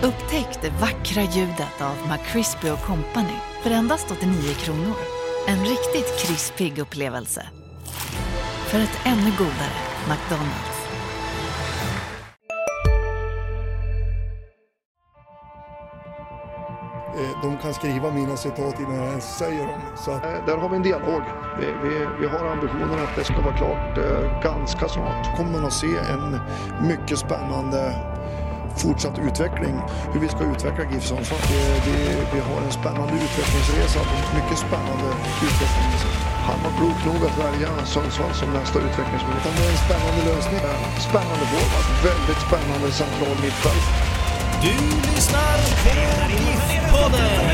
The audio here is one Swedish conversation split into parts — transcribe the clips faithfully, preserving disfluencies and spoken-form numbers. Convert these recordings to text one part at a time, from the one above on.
Upptäck det vackra ljudet av McCrispy och Company för endast åttionio kronor. En riktigt krispig upplevelse. För ett ännu godare McDonald's. De kan skriva mina citat innan jag ens säger dem. Så att, där har vi en dialog. Vi, vi, vi har ambitionen att det ska vara klart eh, ganska snart. Kommer man att se en mycket spännande fortsatt utveckling. Hur vi ska utveckla GIF Sundsvall. Vi, vi, vi har en spännande utvecklingsresa. Mycket spännande utvecklingsresa. Han var klok nog att välja Sundsvall som nästa utvecklingsmöjlighet. Det är en spännande lösning. Spännande forward. Väldigt spännande central mittfält. Du lyssnar på GIF-podden.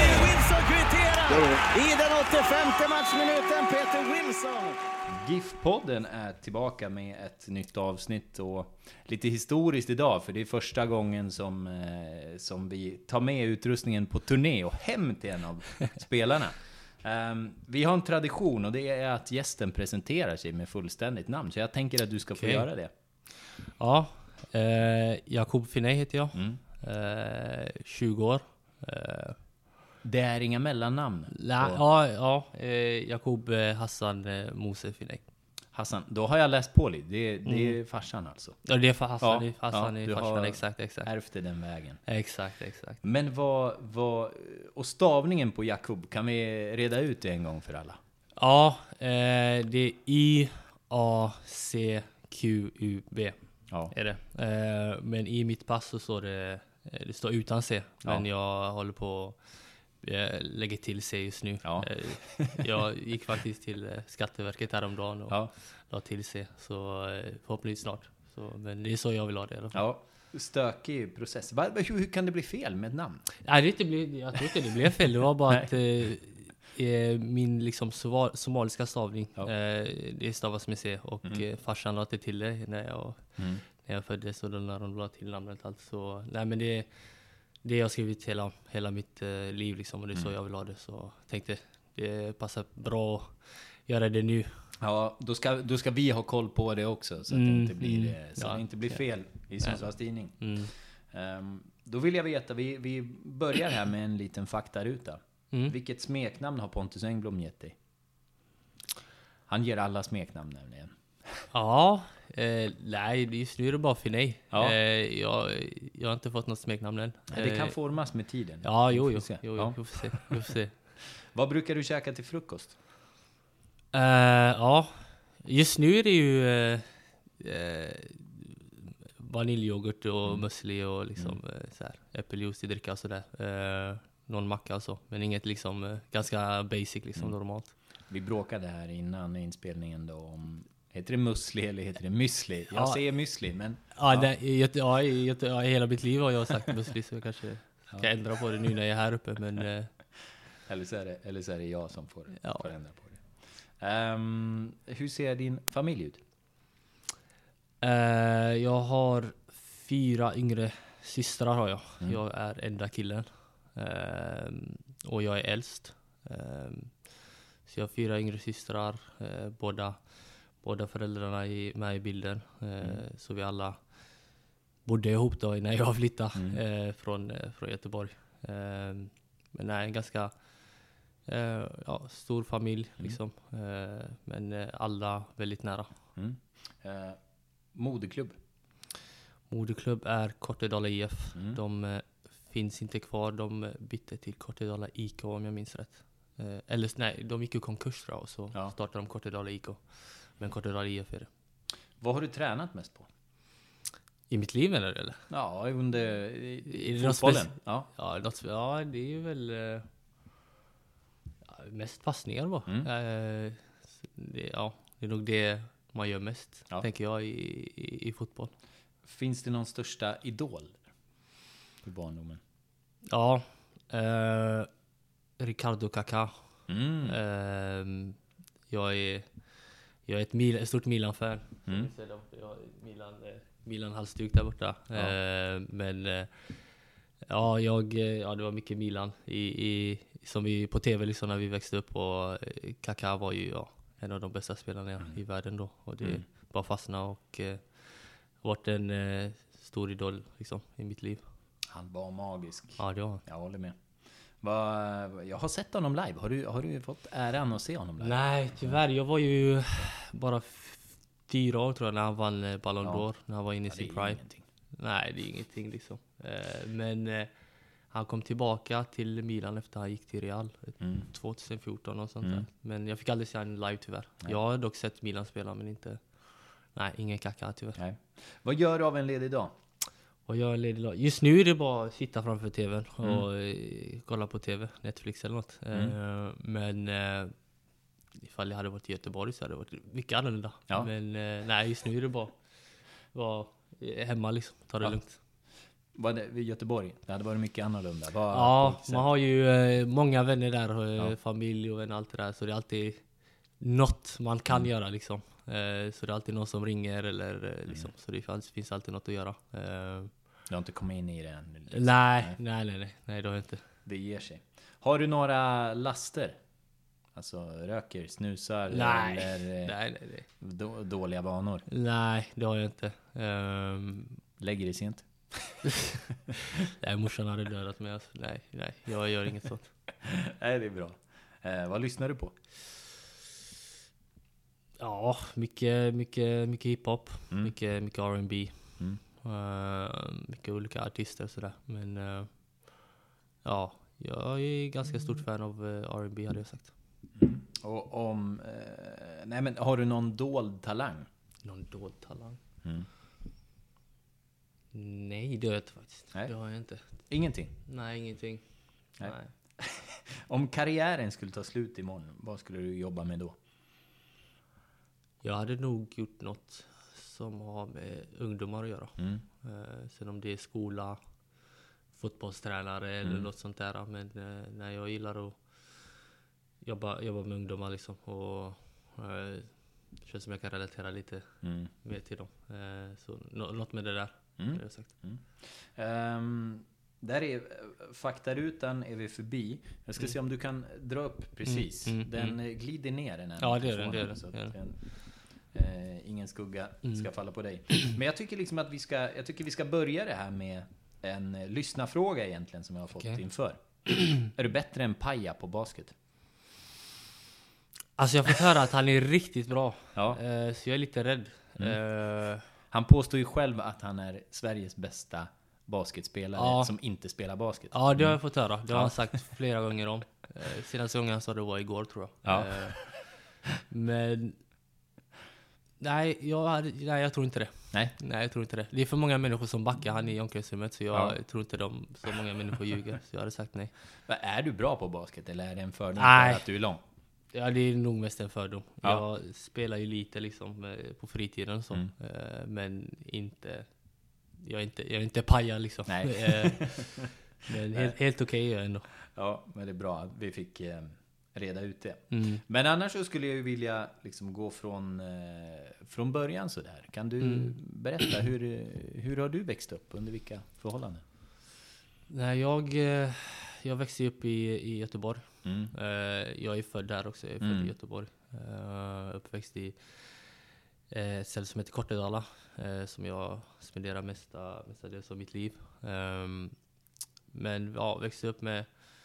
I den åttiofemte matchminuten, Peter Wilson. GIF-podden är tillbaka med ett nytt avsnitt och lite historiskt idag, för det är första gången som, eh, som vi tar med utrustningen på turné och hem till en av spelarna. Um, vi har en tradition och det är att gästen presenterar sig med fullständigt namn, så jag tänker att du ska få okay. göra det. Ja, eh, Jakob Finney heter jag. Mm. Eh, tjugo år. Eh, det är inga mellannamn? La, ja, ja eh, Jakob eh, Hassan eh, Mose Finney. Hassan, då har jag läst på lite. Det, det mm. är farsan alltså. Ja, det är för Hassan. Ja, Hassan ja, är du farsan, har exakt, exakt. ärvt den vägen. Exakt, exakt. Men vad, vad... Och stavningen på Jakob, kan vi reda ut det en gång för alla? Ja, eh, det är I A C Q U B. Ja. Är det. Eh, men i mitt pass så står det, det står utan C. Men ja. jag håller på att lägga till C just nu. Ja. Eh, jag gick faktiskt till Skatteverket häromdagen och ja. la till C. Så eh, förhoppningsvis snart. Så, men det är så jag vill ha det i alla fall. Ja, stökig process. Hur, hur kan det bli fel med ett namn? Nej, det inte bli, jag tror inte det blev fel. Det var bara att eh, min liksom somaliska stavning, ja. eh, det stavas med C. Och mm. eh, farsan la till det när jag... Mm. När jag föddes och då när de la till namnet allt så nej, men det det jag har skrivit hela hela mitt eh, liv liksom, och det är så mm. jag vill ha det, så tänkte det passar bra att göra det nu. Ja, då ska då ska vi ha koll på det också så att mm. det inte blir så ja. det inte blir fel i Sundsvalls tidning. Mm. Um, då vill jag veta, vi vi börjar här med en liten faktaruta. Mm. Vilket smeknamn har Pontus Engblom gett dig? Han ger alla smeknamn nämligen. Ja, eh, nej, just nu är det bara Finney. Ja. Eh, jag, jag har inte fått något smeknamn än. Eh, det kan formas med tiden. Ja, jo, jo. jo, jo ja. Vi får se. Vi får se. Vad brukar du käka till frukost? Eh, ja, just nu är det ju eh, eh, vaniljyoghurt och mm. müsli och liksom mm. eh, så här, äppeljuice i dricka och sådär. Eh, någon macka och så, men inget liksom eh, ganska basic liksom mm. normalt. Vi bråkade här innan inspelningen då om heter det musli eller heter det müsli? Jag ja. säger müsli, men... Ja, ja. Det, ja, ja, i, ja, i hela mitt liv har jag sagt müsli, så jag kanske ja. kan ändra på det nu när jag är här uppe, men... Eh. Eller, så är det, eller så är det jag som får, ja. får ändra på det. Um, hur ser din familj ut? Uh, jag har fyra yngre systrar har jag. Mm. Jag är enda killen. Uh, och jag är äldst. Uh, så jag har fyra yngre systrar, uh, båda... Båda föräldrarna är med i bilden. Mm. Eh, så vi alla bodde ihop då när jag flyttade mm. eh, från, eh, från Göteborg. Eh, men nej, en ganska eh, ja, stor familj. Mm. Liksom. Eh, men eh, alla väldigt nära. Mm. Eh, moderklubb? Moderklubb är Kortedala I F. Mm. De eh, finns inte kvar. De bytte till Kortedala I K om jag minns rätt. Eh, eller nej, de gick ju konkurs då, och så ja. startade de Kortedala I K. Men Kortedala I F är det. Vad har du tränat mest på? I mitt liv eller? eller? Ja, under i, i fotbollen. Ja, ja, något, ja, det är ju väl eh, mest passningar va? Mm. Eh, det, ja, det är nog det man gör mest, ja. tänker jag, i, i, i fotboll. Finns det någon största idol i barndomen? Ja, eh, Ricardo Kaká. Mm. Eh, jag är Jag är ett, Mil- ett stort Milan-fan. Mm. Jag har Milan, Milan-halsduk där borta. Ja. Eh, men eh, ja, jag, ja, det var mycket Milan i, i, som vi på tv liksom när vi växte upp. Och Kaká var ju ja, en av de bästa spelarna mm. i världen då. Och det mm. bara fastnade och eh, varit en eh, stor idol liksom, i mitt liv. Han var magisk. Ja, det var. Jag håller med. Va, jag har sett honom live. Har du, har du fått äran att se honom live? Nej, tyvärr. Jag var ju bara f- fyra år tror jag när han vann Ballon Ja. d'Or. När han var inne i Ja, sin det är prime. ingenting. Nej, det är ingenting liksom. Eh, men eh, han kom tillbaka till Milan efter han gick till Real. Mm. tjugo fjorton och sånt Mm. där. Men jag fick aldrig se han live tyvärr. Nej. Jag har dock sett Milan spela men inte... Nej, ingen kacka tyvärr. Nej. Vad gör du av en ledig dag? Och jag är ledig lag. Just nu är det bara att sitta framför tvn Mm. och eh, kolla på tv, Netflix eller något. Mm. Eh, men eh, ifall jag hade varit i Göteborg så hade det varit mycket annorlunda. Ja. Men eh, nej, just nu är det bara vara hemma liksom, ta det Ja. lugnt. Var det vid Göteborg? Det hade varit mycket annorlunda. Vad, på Ja, vilket sätt? man har ju eh, många vänner där, eh, Ja. familj och vänner, allt det där. Så det är alltid något man kan Mm. göra liksom. Eh, så det är alltid någon som ringer eller eh, liksom. Mm. Så det finns, finns alltid något att göra. Eh, Du har inte kommit in i det än? liksom? nej, nej, nej, nej, nej, det har jag inte. Det ger sig. Har du några laster? Alltså röker, snusar Nej. eller eh, Nej, nej, nej. då, dåliga vanor? Nej, det har jag inte. Um, Lägger dig sent? nej, morsan hade dödat mig. Alltså. Nej, nej, jag gör inget sånt. Nej, det är bra. Eh, vad lyssnar du på? Ja, mycket, mycket, mycket hiphop. Mm. Mycket, mycket R and B. Mm. Uh, mycket olika artister och sådär. Men uh, ja, jag är ganska stort fan av uh, R and B hade jag sagt. Mm. Och om... Eh, nej, men har du någon dold talang? Någon dold talang? Mm. Nej, det har jag inte faktiskt. Nej. Det har jag inte. Ingenting? Nej, ingenting. Nej. Nej. Om karriären skulle ta slut imorgon, vad skulle du jobba med då? Jag hade nog gjort något som har med ungdomar att göra. Mm. Eh, sen om det är skola, fotbollstränare eller Mm. något sånt där. Men eh, nej, jag gillar att jobba, jobba med ungdomar liksom. Och eh, det känns som jag kan relatera lite Mm. mer till dem. Eh, så nå- något med det där, Mm. har jag sagt. Ehm, där är faktarutan är vi förbi. Jag ska Mm. se om du kan dra upp precis. Mm, mm, Den mm. eh, glider ner den här Ja, det gör den, mikrofonen, det gör den, så att det gör den. en, eh, ingen skugga Mm. ska falla på dig. Men jag tycker liksom att vi ska, jag tycker vi ska börja det här med en eh, lyssnarfråga egentligen som jag har fått Okej. inför. Är du bättre än Paja på basket? Alltså jag har fått höra att han är riktigt bra. Ja. Eh, så jag är lite rädd. Mm. Eh, Han påstår ju själv att han är Sveriges bästa basketspelare Ja. som inte spelar basket. ja, det har jag fått höra. Det har Ja. han sagt flera gånger om. Eh, senaste gången han sa det var igår tror jag. Ja. Eh, men... Nej jag, hade, nej, jag tror inte det. Nej. Nej, jag tror inte det. Det är för många människor som backar han i omklädningsrummet. Så jag Ja. tror inte de, så många människor ljuger. Så jag hade sagt nej. Men är du bra på basket eller är det en fördom Nej. för att du är lång? Ja, det är nog mest en fördom. Ja. Jag spelar ju lite liksom eh, på fritiden och så. Mm. Eh, men inte... Jag är inte, jag är inte paja liksom. Nej. Eh, men helt, helt okej är jag ändå. Ja, men det är bra att vi fick eh, reda ut det. Mm. Men annars så skulle jag ju vilja liksom gå från, eh, från början så där. Kan du Mm. berätta hur, hur har du växt upp? Under vilka förhållanden? Nej, jag, eh, jag växte upp i, i Göteborg. Mm. Eh, jag är född där också. Jag är född Mm. i Göteborg. Uh, uppväxt i eh, ett ställe som heter Kortedala. Eh, som jag spenderar mesta, mestadels av mitt liv. Ehm, men ja, växte upp med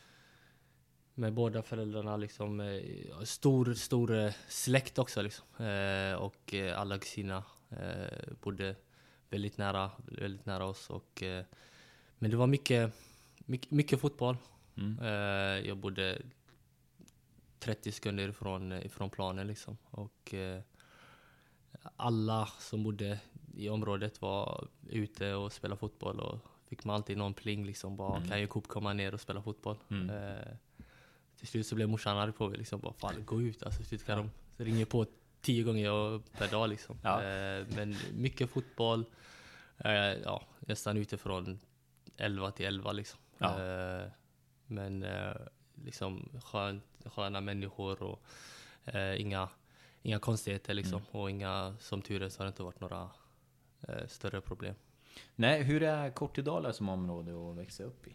med båda föräldrarna liksom. Eh, stor, stor eh, släkt också liksom. Eh, och eh, alla kusiner eh, bodde väldigt nära, väldigt nära oss. Och, eh, men det var mycket, mycket, mycket fotboll. Mm. Eh, jag bodde trettio sekunder ifrån, ifrån planen liksom. Och eh, alla som bodde i området var ute och spelade fotboll. Och fick man alltid någon pling liksom. Bara, Mm. kan ju Coop komma ner och spela fotboll? Mm. Eh, till slut så blev morsan arg på mig liksom. Bara, fan, gå ut. Alltså, till slut kan de så ringer på tio gånger per dag liksom. Ja. Eh, men mycket fotboll. Eh, ja, nästan ute från elva till elva liksom. Ja. Eh, men eh, liksom skönt, sköna människor och eh, inga, inga konstigheter liksom. Mm. Och inga, som tur är så har det inte varit några eh, större problem. Nej, hur är Kortedala som område att växa upp i?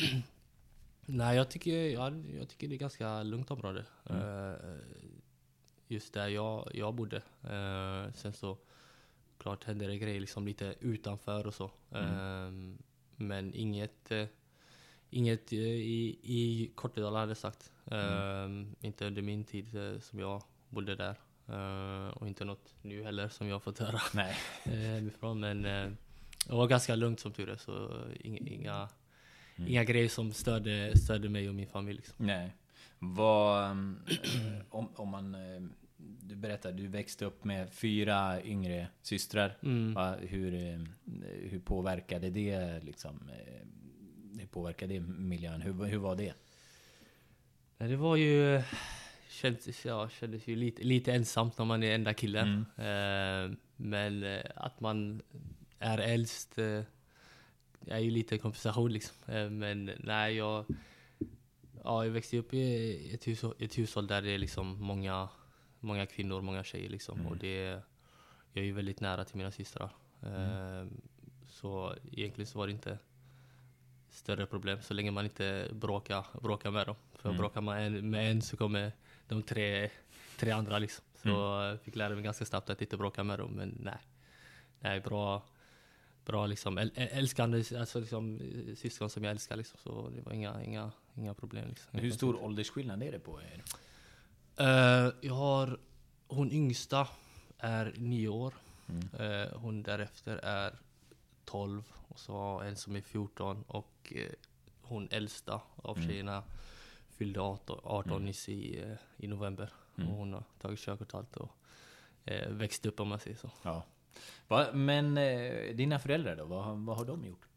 Nej, jag tycker, ja, jag tycker det är ganska lugnt område. Mm. Eh, just där jag, jag bodde. Eh, sen så klart händer det grejer liksom lite utanför och så. Mm. Eh, Men inget, uh, inget uh, i, i Kortedala hade jag sagt. Uh, mm. Inte under min tid uh, som jag bodde där. Uh, och inte något nu heller som jag har fått höra. Nej. hemifrån. Men uh, det var ganska lugnt som tur är. Så inga, inga, mm. inga grejer som störde, störde mig och min familj. Liksom. Nej. Vad, om, om man... Du berättade, du växte upp med fyra yngre systrar. Mm. Va, hur, hur påverkade det liksom, hur påverkade det miljön? Hur, hur var det? Det var ju kändes, ja, kändes ju lite, lite ensamt när man är enda killen. Mm. Eh, men att man är äldst eh, är ju lite kompensation liksom. Eh, men nej, jag, ja, jag växte upp i ett, hus, ett hushåll där det är liksom många Många kvinnor, många tjejer liksom. Mm. Och det, jag är ju väldigt nära till mina systrar. Mm. Uh, så egentligen så var det inte större problem. Så länge man inte bråkar, bråkar med dem. För mm. bråkar man en, med en så kommer de tre, tre andra liksom. Så jag mm. fick lära mig ganska snabbt att inte bråka med dem. Men nej, nej bra, bra liksom. Äl, älskande, alltså liksom syskon som jag älskar liksom. Så det var inga, inga, inga problem liksom. Hur stor åldersskillnad är det på er? Uh, jag har, hon yngsta är nio år. Mm. Uh, hon därefter är tolv. Och så har en som är fjorton. Och uh, hon äldsta av mm. tjejerna fyllde arton, arton mm. i, uh, i november. Mm. Och hon har tagit körkort och allt och uh, växt upp om man säger så. Ja. Va, men uh, dina föräldrar då? Vad, vad har de gjort?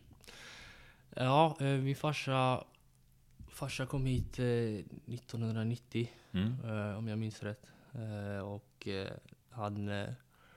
ja, uh, min farsa... Farsa kom hit eh, nittonhundranittio, mm. eh, om jag minns rätt. Eh, och eh, han är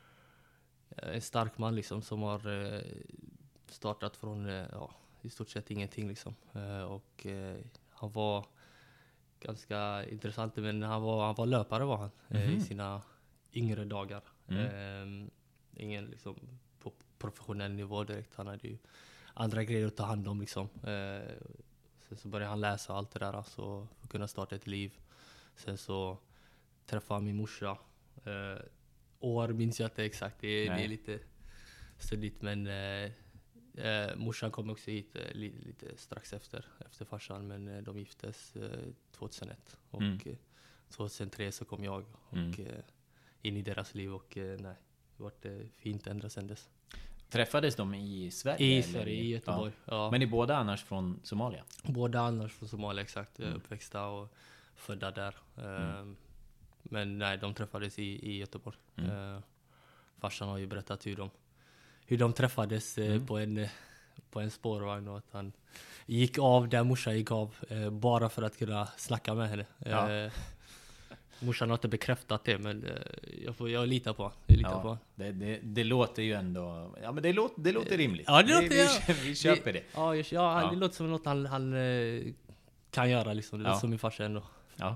eh, en stark man liksom, som har eh, startat från eh, ja, i stort sett ingenting. Liksom. Eh, och eh, han var ganska intressant, men han var, han var löpare var han mm-hmm. eh, i sina yngre dagar. Mm. Eh, ingen liksom, på professionell nivå direkt. Han hade ju andra grejer att ta hand om. Liksom. Eh, Sen så började han läsa allt det där alltså, för att kunna starta ett liv. Sen så träffade han min morsa. Eh, år minns jag inte exakt, det är, det är lite stödigt. Men eh, eh, morsan kom också hit eh, lite, lite strax efter, efter farsan. Men eh, de giftes eh, tjugohundraett. Och mm. eh, tjugohundratre så kom jag och, mm. eh, in i deras liv. Och eh, nej, det var eh, fint ända sedan dess. Träffades de i Sverige? I Sverige, i Göteborg. Ja. Ja. Men är båda annars från Somalia? Båda annars från Somalia, exakt. Mm. Uppväxta och födda där. Mm. Men nej, de träffades i, i Göteborg. Mm. Uh, farsan har ju berättat hur de, hur de träffades mm. uh, på, en, på en spårvagn. Och att han gick av där morsan gick av. Uh, bara för att kunna snacka med henne. Ja. Uh, Morsan har inte bekräftat det, men jag, får, jag litar på, jag litar ja, på. Det, det, det låter ju ändå... Ja, men det låter, det låter rimligt. Ja, det låter, vi, vi, vi köper det. Ja, ja, ja, det låter som något han, han kan göra. Liksom. Det låter ja. som min farsa ändå. Ja.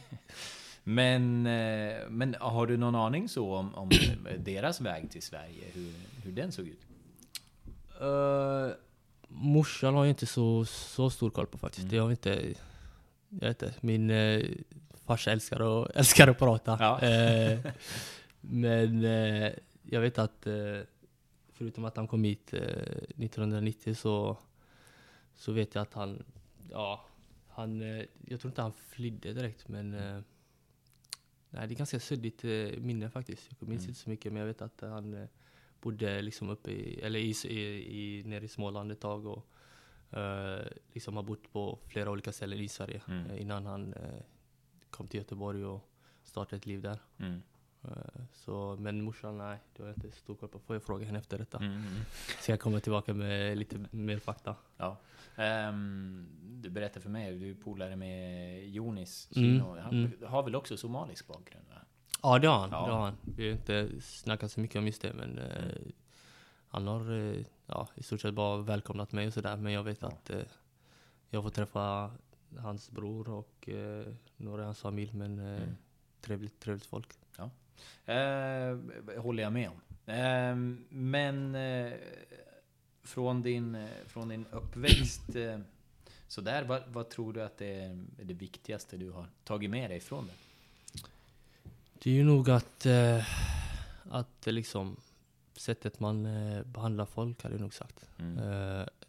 men, men har du någon aning så om, om deras väg till Sverige? Hur, hur den såg ut? Uh, morsan har ju inte så, så stor koll på faktiskt. Mm. Det har inte... Jag vet inte. Min... Uh, farsa älskar att, älskar att prata. Ja. Eh, men eh, jag vet att eh, förutom att han kom hit eh, nittonhundranittio så, så vet jag att han, ja, han, eh, jag tror inte han flydde direkt, men eh, nej, det är ganska suddigt eh, minne faktiskt. Jag minns mm. inte så mycket, men jag vet att han eh, bodde liksom uppe i, eller i, i, i, nere i Småland ett tag och eh, liksom har bott på flera olika ställen i Sverige mm. eh, innan han eh, kom till Göteborg och startade ett liv där. Mm. Uh, så, men morsan, nej, det har jag inte stor koll på. Får jag fråga henne efter detta. Mm, mm. Så jag kommer tillbaka med lite mer fakta. Ja. Um, du berättade för mig, du polare med Jonis Kino. Mm, han mm. har väl också somalisk bakgrund, va? Ja, det har han. Ja. Det har han. Vi har inte snackat så mycket om just det, men mm. uh, han har uh, ja, i stort sett bara välkomnat mig och sådär. Men jag vet ja. att uh, jag får träffa hans bror och eh, några av hans familj, men eh, mm. trevligt, trevligt folk. Ja. Eh, håller jag med om. Eh, men eh, från, din, från din uppväxt eh, så där, vad, vad tror du att det är det viktigaste du har tagit med dig från det? Det är ju nog att eh, att liksom sättet man eh, behandlar folk, hade jag nog sagt. Mm. Eh,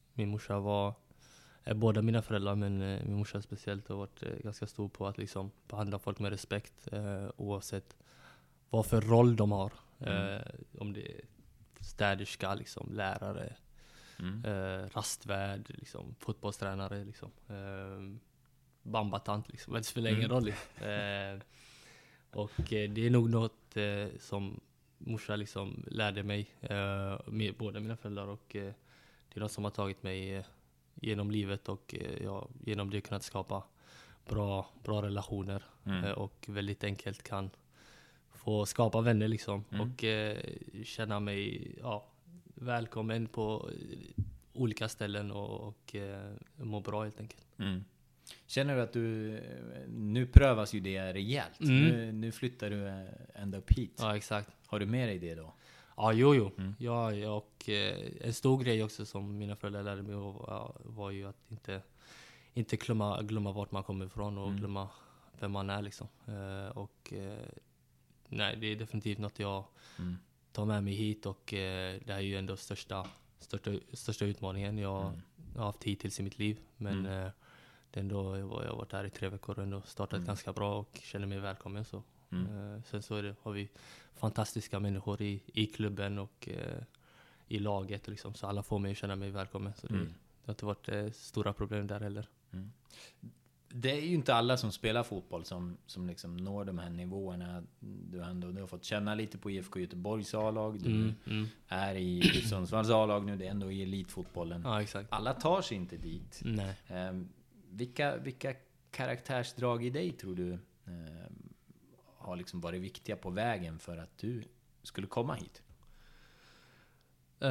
min morsa var, är båda mina föräldrar, men eh, min morsa speciellt har varit eh, ganska stor på att liksom behandla folk med respekt eh, oavsett vad för roll de har. Mm. Eh, om det är städerska, liksom, lärare, mm. eh, rastvärd, liksom, fotbollstränare, liksom, eh, bambatant, liksom, det spelar ingen mm. roll. Eh, och eh, det är nog något eh, som morsa liksom lärde mig, eh, med båda mina föräldrar, och eh, det är något som har tagit mig eh, genom livet, och eh, jag genom det kunnat skapa bra, bra relationer mm. eh, och väldigt enkelt kan få skapa vänner liksom mm. och eh, känna mig ja, välkommen på olika ställen och, och eh, må bra helt enkelt. Mm. Känner du att du, nu prövas ju det rejält, mm. nu, nu flyttar du ända upp hit. Ja, exakt. Har du med dig det då? Ja, jo, jo. Mm. Ja, och eh, en stor grej också som mina föräldrar lärde mig var, var ju att inte, inte glömma, glömma vart man kommer ifrån och mm. glömma vem man är liksom. Eh, och eh, nej, det är definitivt något jag mm. tar med mig hit, och eh, det är ju ändå största, största, största utmaningen jag mm. har haft hittills i mitt liv. Men mm. eh, det ändå, jag har varit här i tre veckor och ändå startat mm. ganska bra och känner mig välkommen. Så. Mm. Eh, sen så är det, har vi fantastiska människor i, i klubben och eh, i laget liksom, så alla får mig att känna mig välkommen. Så det, mm. det har inte varit eh, stora problem där heller. Mm. Det är ju inte alla som spelar fotboll som, som liksom når de här nivåerna. Du har, ändå, du har fått känna lite på I F K Göteborgs A-lag. Du mm, mm. är i Sundsvalls A-lag nu. Det är ändå i elitfotbollen. Ja, exakt. Alla tar sig inte dit. Nej. Eh, vilka, vilka karaktärsdrag i dig tror du eh, har liksom varit viktiga på vägen för att du skulle komma hit? Uh,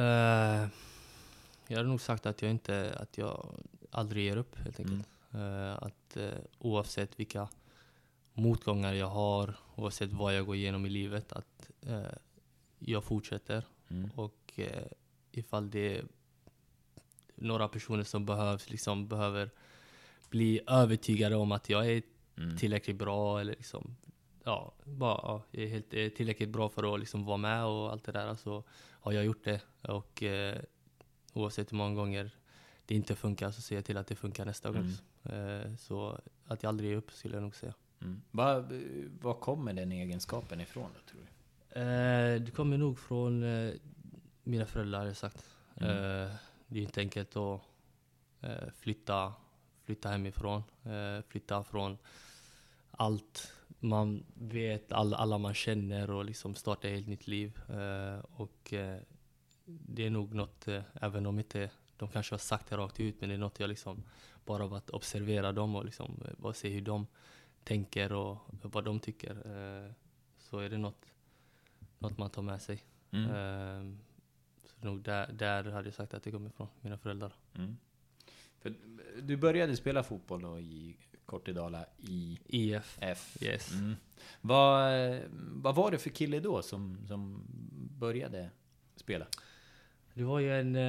jag hade nog sagt att jag inte att jag aldrig ger upp helt enkelt. Mm. Uh, att uh, oavsett vilka motgångar jag har, oavsett vad jag går igenom i livet, att uh, jag fortsätter. Mm. Och uh, ifall det är några personer som behövs, liksom, behöver bli övertygade om att jag är mm. tillräckligt bra, eller liksom, ja, bara, ja, jag är helt, är tillräckligt bra för att liksom vara med och allt det där, så har jag gjort det. Och uh, oavsett hur många gånger det inte funkar, så ser jag till att det funkar nästa gång. Mm. Uh, så att jag aldrig ger upp, skulle jag nog säga. Mm. Vad va kommer den egenskapen ifrån då, tror du? Uh, det kommer nog från uh, mina föräldrar, har jag sagt. Mm. Uh, det är inte enkelt att uh, flytta, flytta hemifrån. Uh, flytta från allt man vet, all, alla man känner, och liksom starta ett helt nytt liv. Uh, och uh, det är nog något, uh, även om inte de kanske har sagt det rakt ut, men det är något jag liksom bara av att observera dem och liksom bara se hur de tänker och vad de tycker, uh, så är det något, något man tar med sig. Mm. Uh, så nog där, där hade jag sagt att det kommer från mina föräldrar. Mm. För du började spela fotboll då i Kortedala i I F. F. Yes. Mm. Vad, vad var det för kille då som, som började spela? Det var ju en,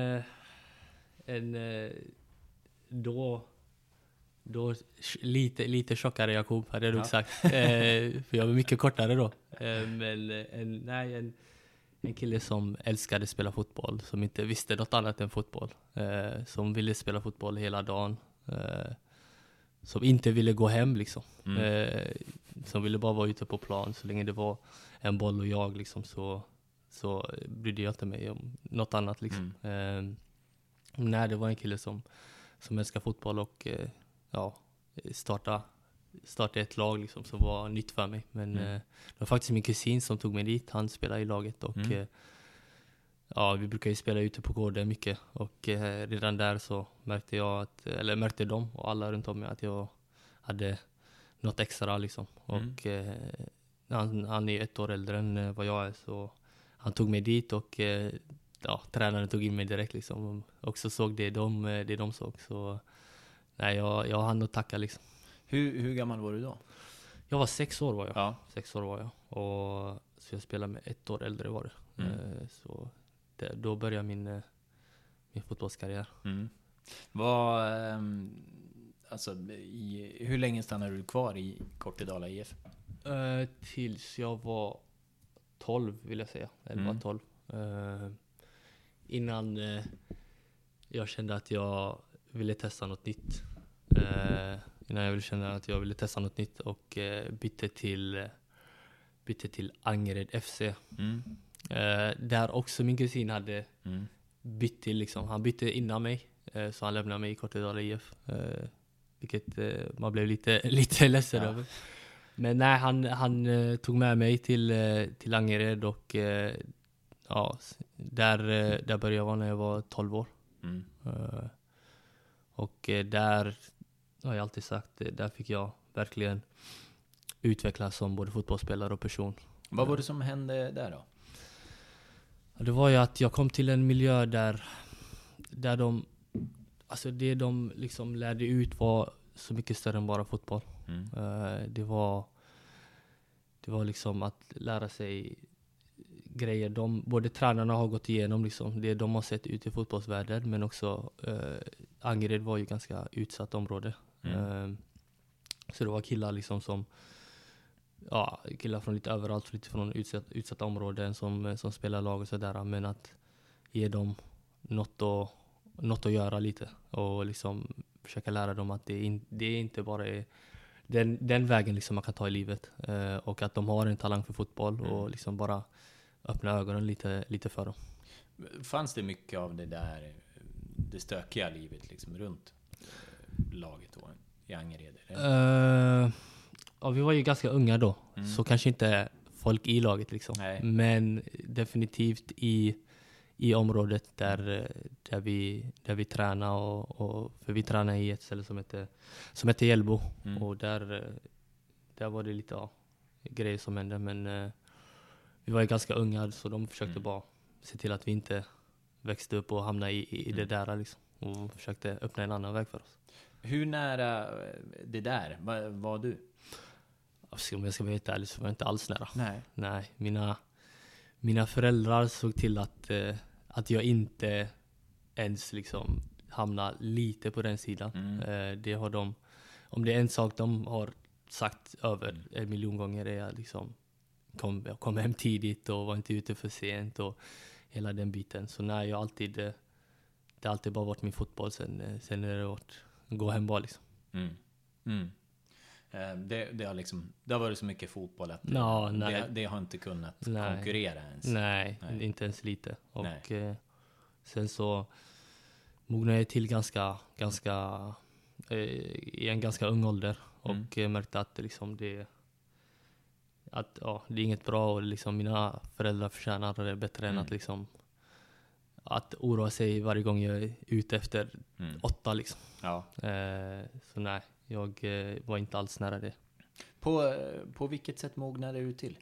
en då, då lite, lite tjockare Jakob, hade jag nog ja. sagt. För jag var mycket kortare då. Men en, nej, en, en kille som älskade spela fotboll, som inte visste något annat än fotboll. Som ville spela fotboll hela dagen. Som inte ville gå hem liksom. Mm. Eh, som ville bara vara ute på plan. Så länge det var en boll och jag liksom, så, så brydde jag inte mig om något annat liksom. Mm. Eh, nej, det var en kille som, som älskar fotboll och eh, ja, starta, starta ett lag liksom, som var nytt för mig. Men mm. eh, det var faktiskt min kusin som tog mig dit. Han spelade i laget och mm. eh, ja, vi brukar ju spela ute på gården mycket, och eh, redan där så märkte jag att, eller märkte de och alla runt om mig att jag hade något extra liksom. Mm. Och eh, han, han är ett år äldre än eh, vad jag är, så han tog mig dit, och eh, ja, tränaren tog in mig direkt liksom. Och så såg det de, det de såg, så nej, jag, jag hann att tacka liksom. Hur, hur gammal var du då? Jag var sex år var jag. Ja. Sex år var jag. Och så jag spelade med ett år äldre var det. Mm. Eh, så det, då började min, min fotbollskarriär. Mm. Vad, alltså, i, hur länge stannade du kvar i Kortedala I F? Eh, tills jag var tolv, vill jag säga. elva tolv. Mm. Eh, innan, eh, jag kände att jag ville testa något nytt. Eh, innan jag ville känna att jag ville testa något nytt och eh, bytte till bytte till Angered F C. Mm. Eh, där också min kusin hade Mm. bytt till liksom. Han bytte innan mig. Eh, så han lämnade mig i Kortedala I F. Eh, vilket eh, man blev lite, lite ledsen Ja. över. Men nej, han, han eh, tog med mig till, eh, till Angered och eh, ja, där, eh, där började jag vara när jag var tolv år. Mm. Eh, och eh, där har jag alltid sagt, eh, där fick jag verkligen utvecklas som både fotbollsspelare och person. Vad var det som hände där då? Det var ju att jag kom till en miljö där, där de, alltså det de liksom lärde ut var så mycket större än bara fotboll. Mm. Uh, det var, det var liksom att lära sig grejer. De, både tränarna har gått igenom liksom det de har sett ut i fotbollsvärlden, men också uh, Angered var ju ganska utsatt område. Mm. Uh, så det var killar liksom som ja, killar från lite överallt, lite från utsatt, utsatta områden som, som spelar lag och sådär. Men att ge dem något att, något att göra lite. Och liksom försöka lära dem att det, in, det inte bara är den, den vägen liksom man kan ta i livet. Eh, och att de har en talang för fotboll. Mm. Och liksom bara öppna ögonen lite, lite för dem. Fanns det mycket av det där, det stökiga livet liksom runt laget då, i Angered? Uh, ja, vi var ju ganska unga då. Mm. Så kanske inte folk i laget liksom. Nej. Men definitivt i, i området där, där, vi, där vi tränar. Och, och, för vi tränar i ett ställe som heter, som heter Hjällbo. Mm. Och där, där var det lite ja, grejer som hände. Men uh, vi var ju ganska unga, så de försökte Mm. bara se till att vi inte växte upp och hamnade i, i, i det Mm. där liksom. Och försökte öppna en annan väg för oss. Hur nära det där var, var du? Alltså, om jag ska vara helt ärlig så var jag inte alls nära. Nej. Nej, mina, mina föräldrar såg till att, eh, att jag inte ens liksom hamnar lite på den sidan. Mm. Eh, det har de, om det är en sak de har sagt över en miljon gånger är att liksom kom, jag kom hem tidigt och var inte ute för sent och hela den biten. Så nej, jag alltid, eh, det har alltid bara varit min fotboll. Sen, eh, sen är det varit gå hem bara liksom. Mm. Mm. Eh, Det, det, har liksom, det har varit så mycket fotboll att det, Ja, nej. det, det har inte kunnat Nej. konkurrera ens. Nej, Nej. inte ens lite. Och Nej. eh, sen så mognade jag till ganska, ganska eh, i en ganska ung ålder. Mm. Och eh, märkte att det liksom det att ja, det är inget bra och liksom mina föräldrar förtjänar det bättre Mm. än att liksom att oroa sig varje gång jag är ute efter Mm. åtta liksom. Ja. Eh, så nej, jag eh, var inte alls nära det. På, på vilket sätt mognade du till?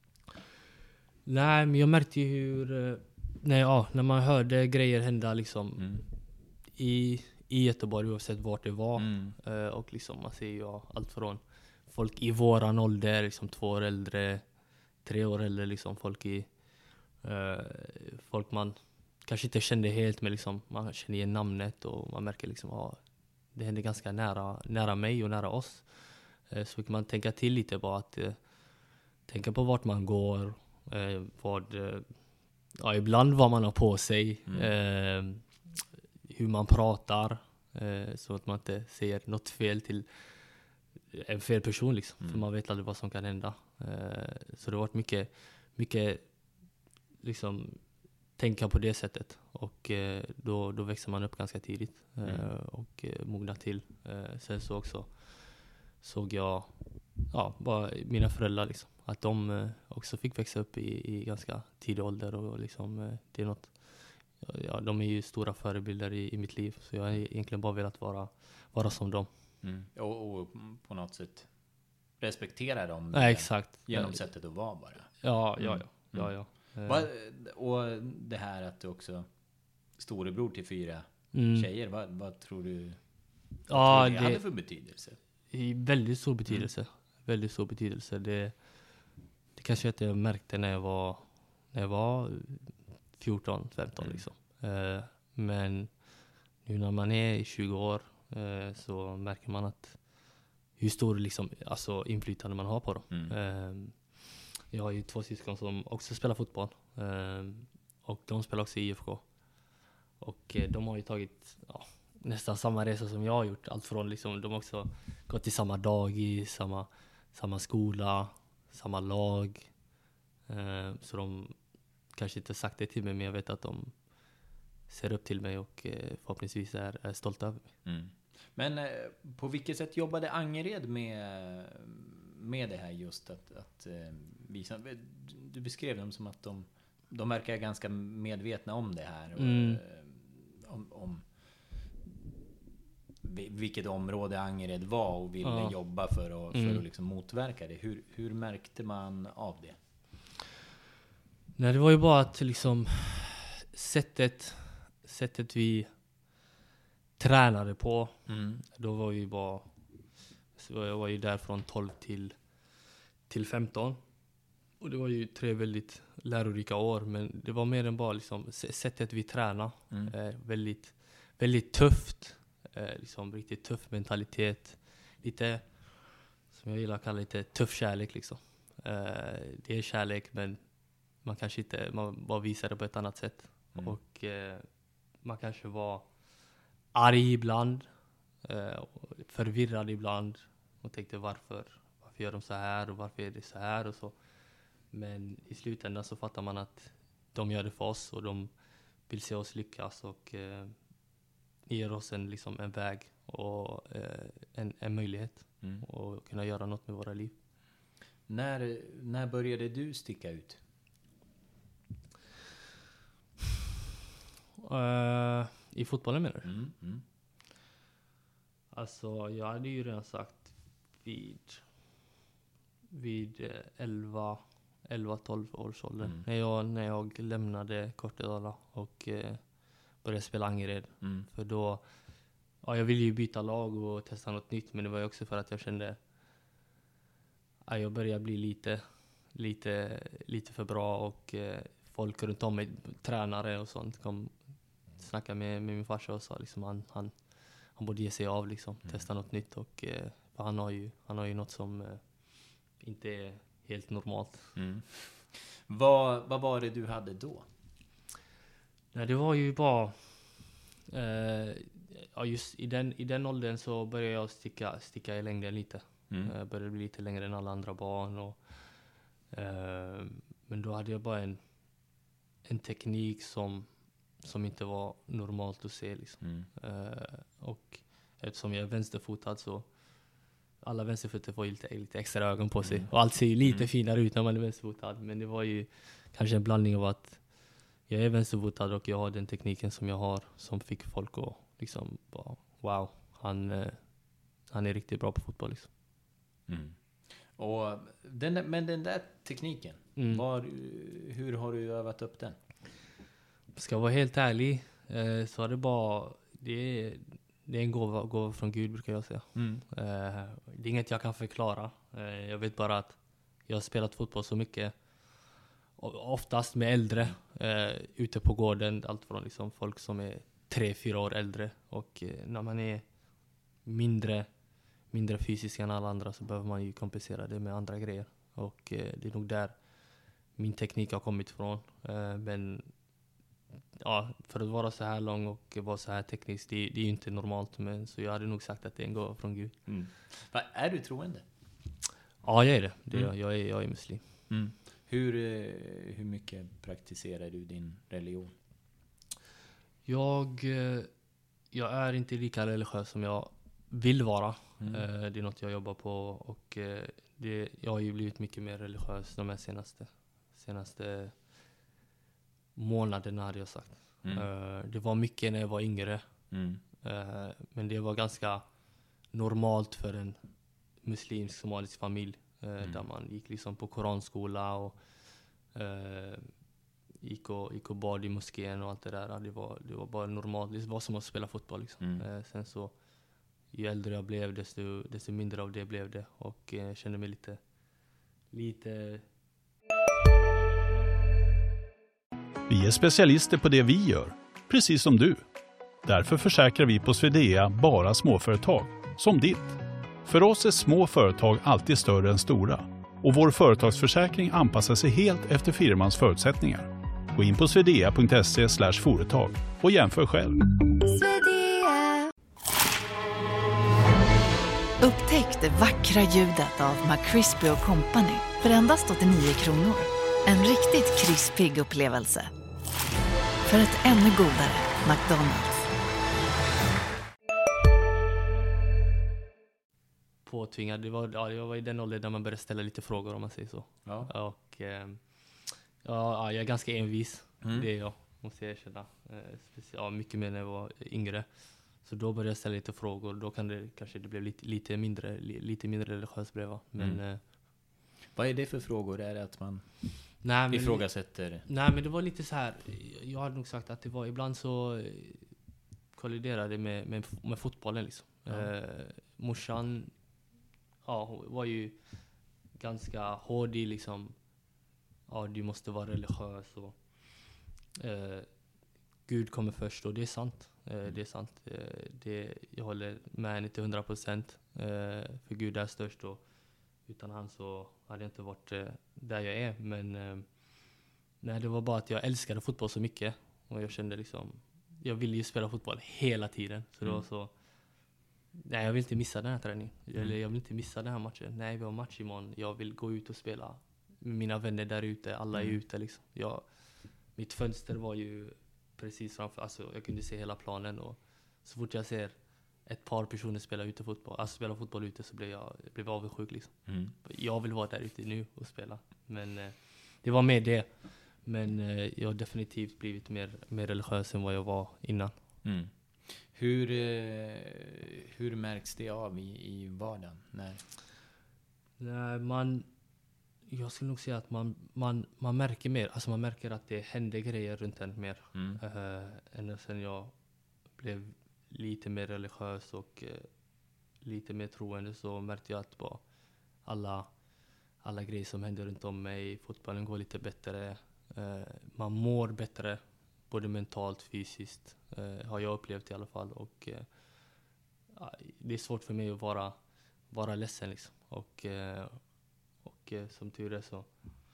Nej, men jag märkte ju hur eh, nej, ja, när man hörde grejer hända liksom Mm. i, i Göteborg, oavsett vart det var. Mm. Eh, och liksom man ser ju ja, allt från folk i våran ålder, liksom två år äldre, tre år äldre, liksom folk i eh, folk man kanske inte kände helt, men liksom man känner igen namnet och man märker liksom ja, det händer ganska nära, nära mig och nära oss. Eh, så kan man tänka till lite bara att eh, tänka på vart man går, eh, vad eh, ja, ibland vad man har på sig, Mm. eh, hur man pratar, eh, så att man inte ser något fel till en fel person liksom. Mm. För man vet aldrig vad som kan hända. Eh, så det har varit mycket, mycket liksom tänka på det sättet. Och eh, då, då växer man upp ganska tidigt eh, Mm. och eh, mognar till. Eh, sen så också såg jag ja, bara mina föräldrar liksom, att de eh, också fick växa upp i, i ganska tidig ålder och liksom eh, det är något, ja, de är ju stora förebilder i, i mitt liv, så jag har egentligen bara velat vara, vara som dem. Mm. Och, och på något sätt respektera dem Nej, exakt. genom sättet att vara bara. Ja, ja, Mm. ja. ja, ja. Eh, Vad, och det här att du också storebror till fyra mm. tjejer, vad, vad tror du Ja, vad tror du det hade det för betydelse? är väldigt stor betydelse. Väldigt stor betydelse. Det, det kanske att jag märkte när jag var, när jag var fjorton, femton Mm. liksom. Eh, men nu när man är tjugo år eh, så märker man att hur stor liksom, alltså, inflytande man har på dem. Mm. Eh, jag har ju två syskon som också spelar fotboll. Eh, och de spelar också i I F K. Och eh, de har ju tagit ja, nästan samma resa som jag har gjort. Allt från liksom, de har också gått i samma dagis, samma, samma skola, samma lag. Eh, så de kanske inte sagt det till mig, men jag vet att de ser upp till mig och eh, förhoppningsvis är, är stolta över mig. Mm. Men eh, på vilket sätt jobbade Angered med, med det här just att, att eh, visa? Du beskrev dem som att de, de verkar ganska medvetna om det här. Och, Mm. eh, om, om vilket område Angered var och ville Ja. jobba för att, för Mm. att liksom motverka det. Hur, hur märkte man av det? Nej, det var ju bara att liksom sättet, sättet vi tränade på. Mm. Då var ju bara, så jag var ju där från tolv till, till femton. Och det var ju tre väldigt lärorika år, men det var mer än bara liksom s- sättet vi tränade. Mm. Eh, väldigt, väldigt tufft. Eh, liksom riktigt tuff mentalitet. Lite, som jag gillar att kalla lite tuff kärlek liksom. Eh, det är kärlek, men man kanske inte, man bara visar det på ett annat sätt. Mm. Och eh, man kanske var arg ibland. Eh, och förvirrad ibland. Och tänkte varför, varför gör de så här och varför är det så här och så. Men i slutändan så fattar man att de gör det för oss och de vill se oss lyckas och eh, ger oss en, liksom, en väg och eh, en, en möjlighet Mm. att kunna göra något med våra liv. När, när började du sticka ut? Uh, I fotbollen menar du? Mm. Mm. Alltså jag hade ju redan sagt vid vid eh, elva tolv års ålder. Mm. När, jag, när jag lämnade Kortedala och eh, började spela Angered. Mm. För då, ja, jag ville ju byta lag och testa något nytt, men det var ju också för att jag kände ja, jag började bli lite, lite, lite för bra och eh, folk runt om mig, tränare och sånt, kom snacka med, med min farsa och sa liksom han, han, han borde ge sig av liksom, Mm. testa något nytt och eh, för han har ju, han har ju något som eh, inte är helt normalt. Mm. Vad, vad var det du hade då? Nej, det var ju bara eh, ja, just i den, i den åldern så började jag sticka, sticka i längden lite. Mm. Jag började bli lite längre än alla andra barn. Och, eh, men då hade jag bara en, en teknik som, som inte var normalt att se. Liksom. Mm. Eh, och eftersom jag är vänsterfotad så alla vänsterfötter får ju lite, lite extra ögon på sig. Mm. Och allt ser ju lite Mm. finare ut när man är vänsterfotad. Men det var ju kanske en blandning av att jag är vänsterfotad och jag har den tekniken som jag har som fick folk att liksom bara, wow, han, eh, han är riktigt bra på fotboll liksom. Mm. Och den, men den där tekniken, Mm. var, hur har du övat upp den? Ska jag vara helt ärlig eh, så är det bara, det är, det är en gåva, gåva från Gud brukar jag säga. Mm. Eh, det är inget jag kan förklara. Eh, jag vet bara att jag har spelat fotboll så mycket. Och oftast med äldre. Eh, ute på gården. Allt från liksom folk som är tre, fyra år äldre. Och eh, när man är mindre, mindre fysisk än alla andra så behöver man ju kompensera det med andra grejer. Och eh, det är nog där min teknik har kommit ifrån. Eh, men ja, för att vara så här lång och vara så här teknisk, det, det är ju inte normalt. Men så jag hade nog sagt att det är en gåva från Gud. Mm. Va, är du troende? Ja, jag är det. det är Mm. jag. Jag, är, jag är muslim. Mm. Hur, eh, hur mycket praktiserar du din religion? Jag, eh, jag är inte lika religiös som jag vill vara. Mm. Eh, Det är något jag jobbar på. Och eh, det, jag har ju blivit mycket mer religiös de här senaste, senaste månaderna hade jag sagt. Mm. Eh, Det var mycket när jag var yngre. Mm. Eh, Men det var ganska normalt för en muslimsk somalisk familj. eh, Mm. Där man gick liksom på koranskola och eh, gick, och gick och bad i moskén och allt det där. Det var, det var bara normalt. Det var som att spela fotboll liksom. Mm. Eh, Sen så, ju äldre jag blev desto, desto mindre av det blev det. Och eh, jag kände mig lite, lite Vi är specialister på det vi gör, precis som du. Därför försäkrar vi på Swedea bara småföretag, som ditt. För oss är små företag alltid större än stora. Och vår företagsförsäkring anpassar sig helt efter firmans förutsättningar. Gå in på swedea punkt se slash företag och jämför själv. Upptäck det vackra ljudet av McCrispy och Company för endast åttionio kronor. En riktigt krispig upplevelse. För ett ännu godare McDonald's. Påtvingad, det var, ja, jag var i den åldern där man började ställa lite frågor, om man säger så. Ja. Och eh, ja, jag är ganska envis, Mm. det är jag, måste jag erkänna. Eh, speci- ja, mycket mer när jag var yngre. Så då började jag ställa lite frågor, då kan det kanske det blev lite, lite mindre li, lite mindre religiöst blev jag. Men, Mm. eh, Vad är det för frågor? Är det att man nej, men, ifrågasätter? nej men det var lite så här. Jag hade nog sagt att det var ibland så eh, kolliderade det med, med, med fotbollen liksom. Ja. Eh, morsan ja, hon var ju ganska hård i liksom, ja, du måste vara religiös och eh, Gud kommer först, och det är sant. Eh, det är sant. Eh, det, jag håller med henne till hundra procent. Eh, för Gud är störst, och utan han så hade jag inte varit eh, där jag är. Men eh, nej, det var bara att jag älskade fotboll så mycket, och jag kände liksom, jag ville ju spela fotboll hela tiden. Så Mm. det var så, nej, jag vill inte missa den här träningen. Mm. Eller jag vill inte missa den här matchen. Nej, vi har match imorgon. Jag vill gå ut och spela med mina vänner där ute. Alla är Mm. ute liksom. Jag, mitt fönster var ju precis framför. Alltså jag kunde se hela planen, och så fort jag ser ett par personer spela ute fotboll, alltså spela fotboll ute, så blir jag, jag blev avundsjuk liksom. Mm. Jag vill vara där ute nu och spela. Men eh, det var med det. Men eh, jag har definitivt blivit mer, mer religiös än vad jag var innan. Mm. Hur, eh, hur märks det av i, i vardagen? När? Nej, man, jag skulle nog säga att man, man, man märker mer. Alltså man märker att det händer grejer runt en mer. Mm. Uh, ända sen jag blev lite mer religiös och uh, lite mer troende, så märkte jag att bara alla, alla grejer som händer runt om mig, fotbollen går lite bättre. Uh, man mår bättre, både mentalt, fysiskt, uh, har jag upplevt i alla fall. Och uh, det är svårt för mig att vara, vara ledsen liksom. Och, uh, och uh, som tur är så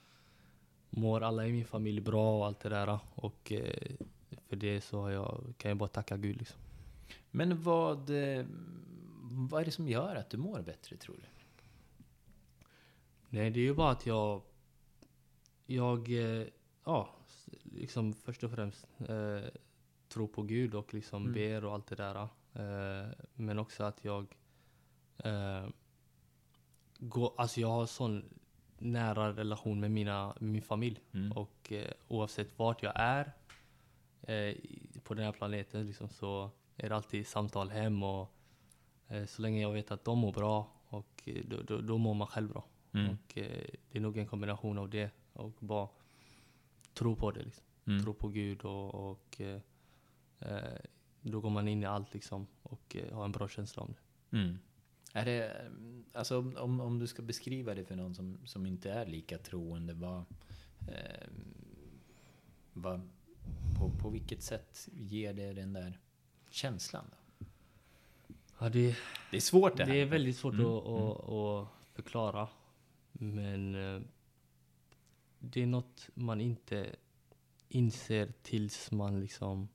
mår alla i min familj bra och allt det där. Och uh, för det så har jag, kan jag bara tacka Gud liksom. Men vad, eh, vad är det som gör att du mår bättre, tror du? Nej, det är ju bara att jag, jag eh, ja, liksom först och främst eh, tror på Gud och liksom Mm. ber och allt det där. Eh, men också att jag eh, går, alltså jag har sån nära relation med mina, med min familj. Mm. Och eh, oavsett vart jag är eh, i- på den här planeten liksom, så är det alltid samtal hem, och eh, så länge jag vet att de mår bra, och eh, då, då, då mår man själv bra. Mm. Och eh, det är nog en kombination av det, och bara tro på det liksom. Mm. Tro på Gud, och, och eh, eh, då går man in i allt liksom, och eh, har en bra känsla om det. Mm. Är det, alltså om, om du ska beskriva det för någon som, som inte är lika troende, vad, eh, vad, på, på vilket sätt ger det den där känslan då? Ja, det, Det är svårt det här. det är väldigt svårt Mm, att, att, att förklara. Men eh, det är något man inte inser tills man liksom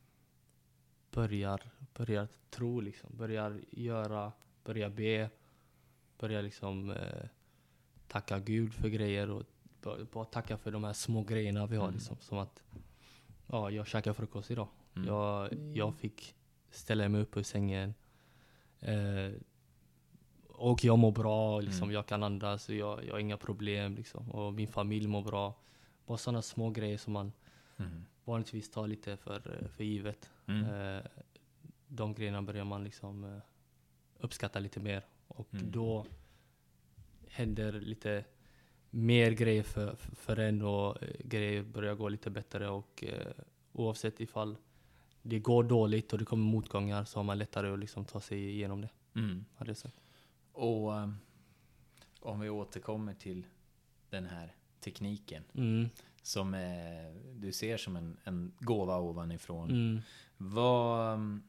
börjar, börjar tro liksom. Börjar göra, börjar be. Börjar liksom eh, tacka Gud för grejer, och bara, bara tacka för de här små grejerna vi har Mm. liksom. Som att, ja, jag käkade frukost idag. Mm. Jag, jag fick ställa mig upp ur sängen. Eh, och jag mår bra, liksom. Mm. Jag kan andas, och jag, jag har inga problem liksom. Och min familj mår bra. Bara sådana små grejer som man Mm. vanligtvis tar lite för, för givet. Mm. Eh, de grejerna börjar man liksom eh, uppskatta lite mer. Och Mm. då händer lite mer grejer för, för, för en, och eh, grejer börjar gå lite bättre. Och eh, oavsett ifall det går dåligt och det kommer motgångar, så har man lättare att liksom ta sig igenom det. Mm. Hade jag sagt. Och um, om vi återkommer till den här tekniken Mm. som eh, du ser som en, en gåva ovanifrån. Mm. Vad um,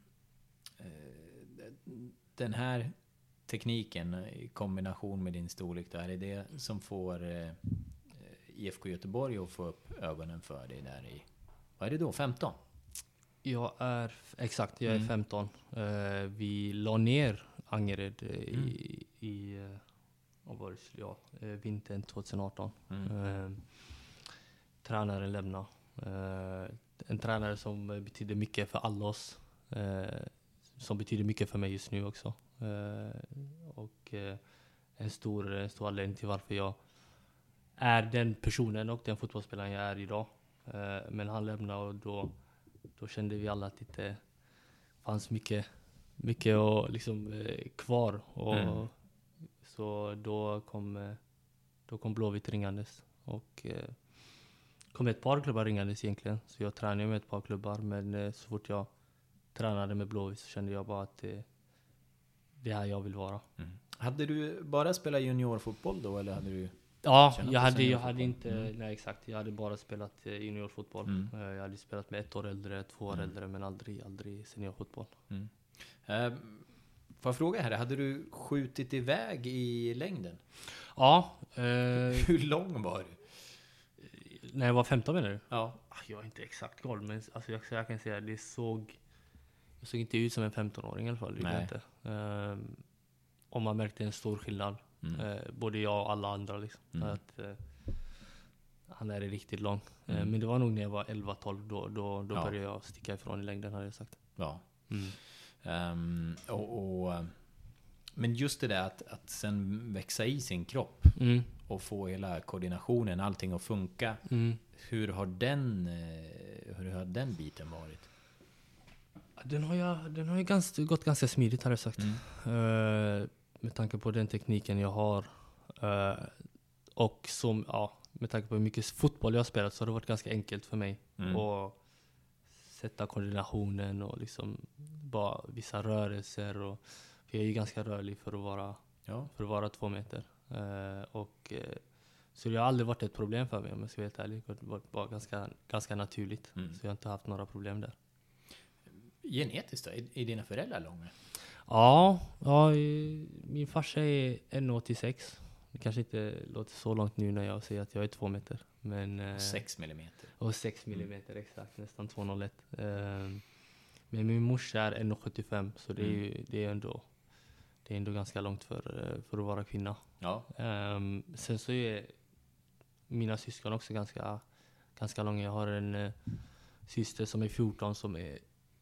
eh, den här tekniken i kombination med din storlek då, är det det som får eh, I F K Göteborg och få upp ögonen för dig där i, vad är det då, femton? Jag är, exakt, jag är mm. femton. Uh, vi la ner Angered uh, mm. i, i uh, vad var det, ja, uh, vintern tjugo arton. Mm. Uh, tränaren lämnade. Uh, en tränare som betyder mycket för alla oss. Uh, som betyder mycket för mig just nu också. Uh, och uh, en stor, en stor anledning till varför jag är den personen och den fotbollsspelaren jag är idag. Uh, men han lämnade och då Då kände vi alla att det fanns mycket, mycket och liksom, eh, kvar. Och mm. Så då kom, då kom Blåvitt ringandes. Och eh, kom ett par klubbar ringandes egentligen. Så jag tränade med ett par klubbar. Men eh, så fort jag tränade med Blåvitt så kände jag bara att eh, det är här jag vill vara. Mm. Hade du bara spelat juniorfotboll då? Eller hade du... Ja, jag hade, jag hade inte, mm. nej exakt, jag hade bara spelat juniorfotboll. Mm. Jag hade spelat med ett år äldre, två år mm. äldre, men aldrig, aldrig seniorfotboll. Mm. Uh, får jag fråga här, hade du skjutit iväg i längden? Ja. Uh, Hur lång var du? När jag var femton menar du? Ja. Jag är inte exakt koll, men alltså jag, jag kan säga att det såg, jag såg inte ut som en femton-åring i alla fall. Nej. Inte. Uh, om man märkte en stor skillnad. Mm. Eh, både jag och alla andra liksom. Mm. Att, eh, han är riktigt lång. Mm. Eh, men det var nog när jag var elva tolv då, då, då ja. började jag sticka ifrån i längden, hade jag sagt. Ja. Mm. Um, och, och, men just det där att, att sen växa i sin kropp mm. och få hela koordinationen, allting att funka. Mm. Hur har den hur har den biten varit? Den har jag, den har ju ganska, gått ganska smidigt, har jag sagt. Mm. Uh, med tanke på den tekniken jag har. Uh, och som, ja, med tanke på hur mycket fotboll jag har spelat så har det varit ganska enkelt för mig. Mm. Att sätta koordinationen och liksom bara vissa rörelser. Och, för jag är ju ganska rörlig för att vara, ja. för att vara två meter. Uh, och, uh, så det har aldrig varit ett problem för mig, om jag ska vara helt ärlig. Det var bara ganska, ganska naturligt. Mm. Så jag har inte haft några problem där. Genetiskt då? Är dina föräldrar långa? Ja, ja, min farsa är en komma åttiosex. Det kanske inte låter så långt nu när jag säger att jag är två meter. Men, sex millimeter. Och sex millimeter, mm. exakt. Nästan två komma noll ett. Men min morsa är en komma sjuttiofem. Så det är, ju, det är, ändå, det är ändå ganska långt för, för att vara kvinna. Ja. Um, sen så är mina syskon också ganska, ganska långa. Jag har en uh, syster som är fjorton som är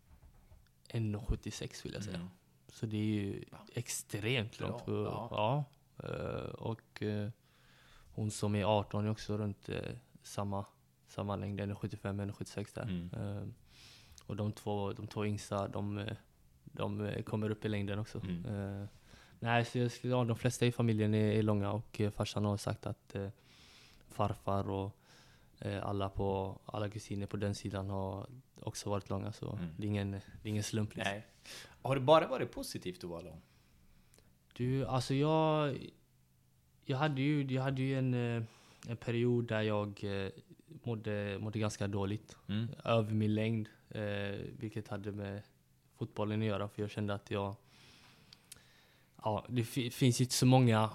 en komma sjuttiosex vill jag säga. Mm. Så det är ju ja. extremt långt. För, ja. ja. Uh, och uh, hon som är arton är också runt uh, samma, samma längd. en komma sjuttiofem, en komma sjuttiosex där. Mm. Uh, och de två, de två yngsta, de, de kommer upp i längden också. Mm. Uh, nej, så jag, ja, de flesta i familjen är, är långa. Och uh, farsan har sagt att uh, farfar och uh, alla, på, alla kusiner på den sidan har också varit långa. Så mm. det, är ingen, det är ingen slump. Liksom. Nej. Har det bara varit positivt att vara lång? Du, alltså jag... Jag hade ju, jag hade ju en, en period där jag mådde, mådde ganska dåligt. Mm. Över min längd. Eh, vilket hade med fotbollen att göra. För jag kände att jag... Ja, det f- finns ju inte så många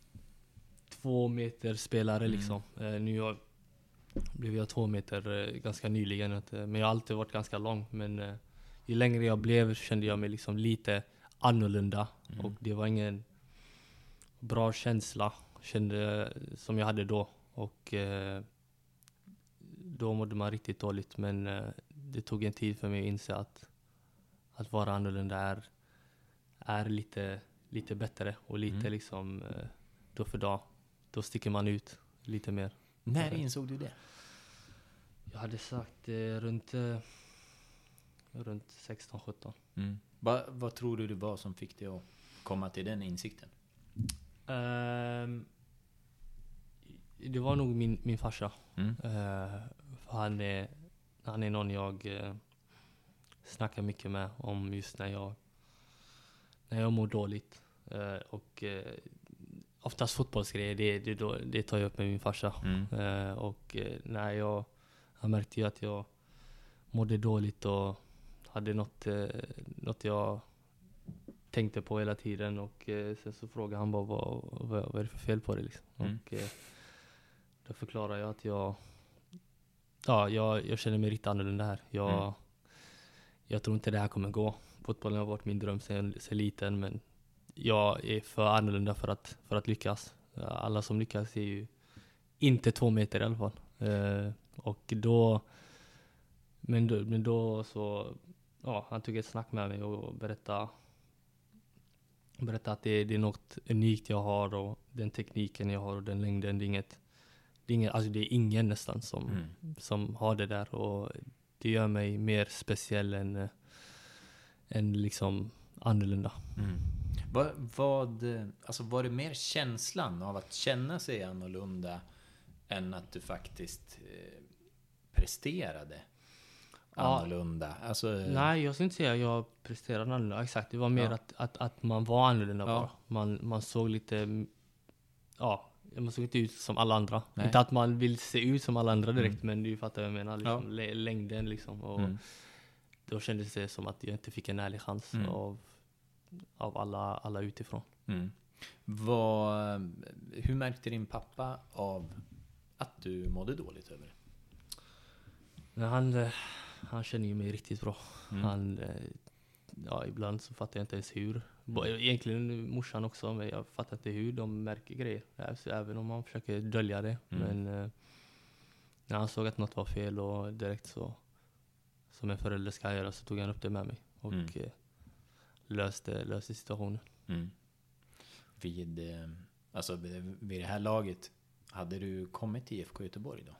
två meter spelare mm. liksom. Eh, nu jag, blev jag två meter eh, ganska nyligen. Men jag har alltid varit ganska lång. Men... Eh, ju längre jag blev kände jag mig liksom lite annorlunda. Mm. Och det var ingen bra känsla kände, som jag hade då. Och eh, då mådde man riktigt dåligt. Men eh, det tog en tid för mig att inse att, att vara annorlunda är, är lite, lite bättre. Och lite mm. liksom eh, då för dag. Då sticker man ut lite mer. När insåg du det? Jag hade sagt eh, runt... Eh, runt sexton sjutton. Mm. Va, vad tror du det var som fick dig att komma till den insikten? Um, det var nog min, min farsa. Mm. Uh, han, är, han är någon jag uh, snackar mycket med om just när jag, när jag mår dåligt. Uh, och uh, oftast fotbollsgrejer, det, det, då, det tar jag upp med min farsa. Mm. Uh, och uh, när jag, jag märkte ju att jag mådde dåligt och hade något, eh, något jag tänkte på hela tiden. Och eh, sen så frågade han bara, vad, vad, vad är det för fel på det liksom? Mm. Och eh, då förklarar jag att jag, ja, jag, jag känner mig riktigt annorlunda här. Jag, mm. jag tror inte det här kommer gå. Fotbollen har varit min dröm sedan, sedan liten, men jag är för annorlunda för att, för att lyckas. Alla som lyckas är ju inte två meter i alla fall. Eh, och då, men då, men då så, ja, han tog ett snack med mig och berättade, berättade att det, det är något unikt jag har och den tekniken jag har och den längden, det är inget, det är inget, alltså det är ingen nästan som, mm. som har det där, och det gör mig mer speciell än, än liksom annorlunda. Mm. Vad, vad, alltså var det mer känslan av att känna sig annorlunda än att du faktiskt eh, presterade annorlunda? Ja, alltså, nej, jag skulle inte säga att jag presterade annorlunda. Exakt, det var mer ja. att, att, att man var annorlunda ja. bara. Man, man såg lite, ja, man såg inte ut som alla andra. Nej. Inte att man vill se ut som alla andra direkt, mm. men du fattar vad jag menar. Liksom, ja. Längden liksom. Och mm. då kändes det som att jag inte fick en ärlig chans mm. av av alla, alla utifrån. Mm. Vad, hur märkte din pappa av att du mådde dåligt över det? Men han, han känner ju mig riktigt bra. Mm. Han, ja, ibland så fattar jag inte ens hur. Egentligen morsan också, men jag fattar inte hur de märker grejer. Alltså, även om man försöker dölja det. Mm. Men när han såg att något var fel och direkt så, som en förälder ska göra, så tog han upp det med mig. Och mm. löste, löste situationen. Mm. Vid, alltså vid det här laget, hade du kommit till I F K Göteborg då?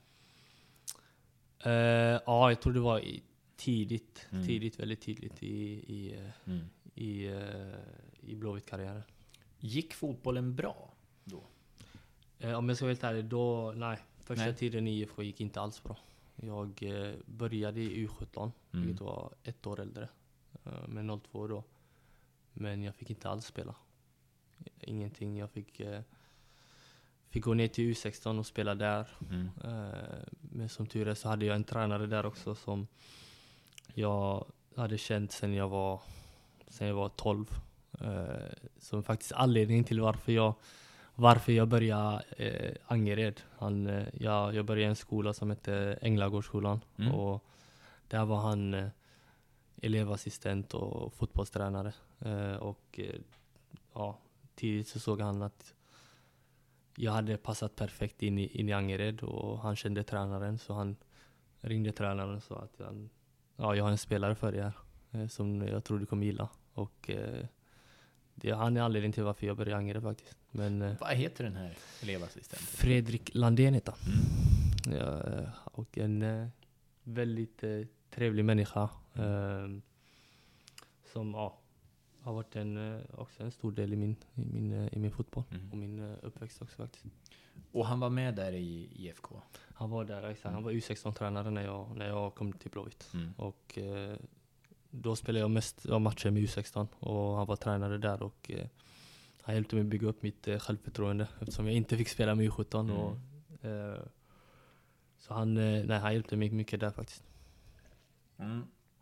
Uh, ja, jag tror det var i, tidigt, mm. tidigt, väldigt tidigt i, i, mm. i, uh, i Blåvitt-karriären. Gick fotbollen bra då? Uh, om jag ska vara helt ärlig, då, nej. Första nej. tiden i I F K gick inte alls bra. Jag uh, började i U sjutton, mm. vilket var ett år äldre. Uh, med noll två då. Men jag fick inte alls spela. Ingenting. Jag fick, eh, fick gå ner till U sexton och spela där. Mm. Eh, men som tur är så hade jag en tränare där också som jag hade känt sedan jag var, sedan jag var tolv. Eh, som faktiskt anledningen till varför jag, varför jag började eh, Angered. Han, eh, jag, jag började i en skola som hette Änglagårdsskolan. Mm. Och där var han eh, elevassistent och fotbollstränare. Uh, och uh, ja, tidigt så såg han att jag hade passat perfekt in i, in i Angered, och han kände tränaren, så han ringde tränaren och sa att jag, ja, jag har en spelare för dig här uh, som jag tror du kommer gilla. Och uh, det, han är anledningen till varför jag började i Angered faktiskt. Men, uh, vad heter den här elevassistenten? Fredrik Landén heter mm. ja, och en uh, väldigt uh, trevlig människa uh, som ja, har varit en, också en stor del i min, i min, i min fotboll mm. och min uppväxt också faktiskt. Och han var med där i I F K? Han var där, exakt. Mm. Han var U sexton-tränare när jag, när jag kom till Blåvitt. Mm. Och eh, då spelade jag mest av matcher med U sexton, och han var tränare där, och eh, han hjälpte mig bygga upp mitt eh, självförtroende eftersom jag inte fick spela med U sjutton. Mm. Och, eh, så han, eh, nej, han hjälpte mig mycket där faktiskt. Mm.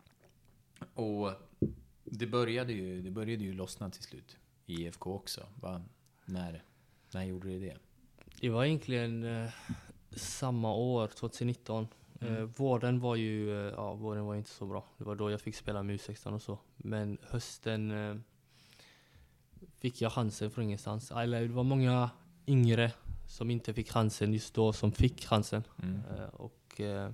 Och det började ju, det började ju lossna till slut i I F K också. Va? När, när gjorde du det? Det var egentligen eh, samma år, tjugonitton. Mm. Eh, våren var ju, eh, ja, våren var inte så bra. Det var då jag fick spela med U sexton och så. Men hösten eh, fick jag chansen från ingenstans. Eller, det var många yngre som inte fick chansen just då som fick chansen. Mm. Eh, och eh,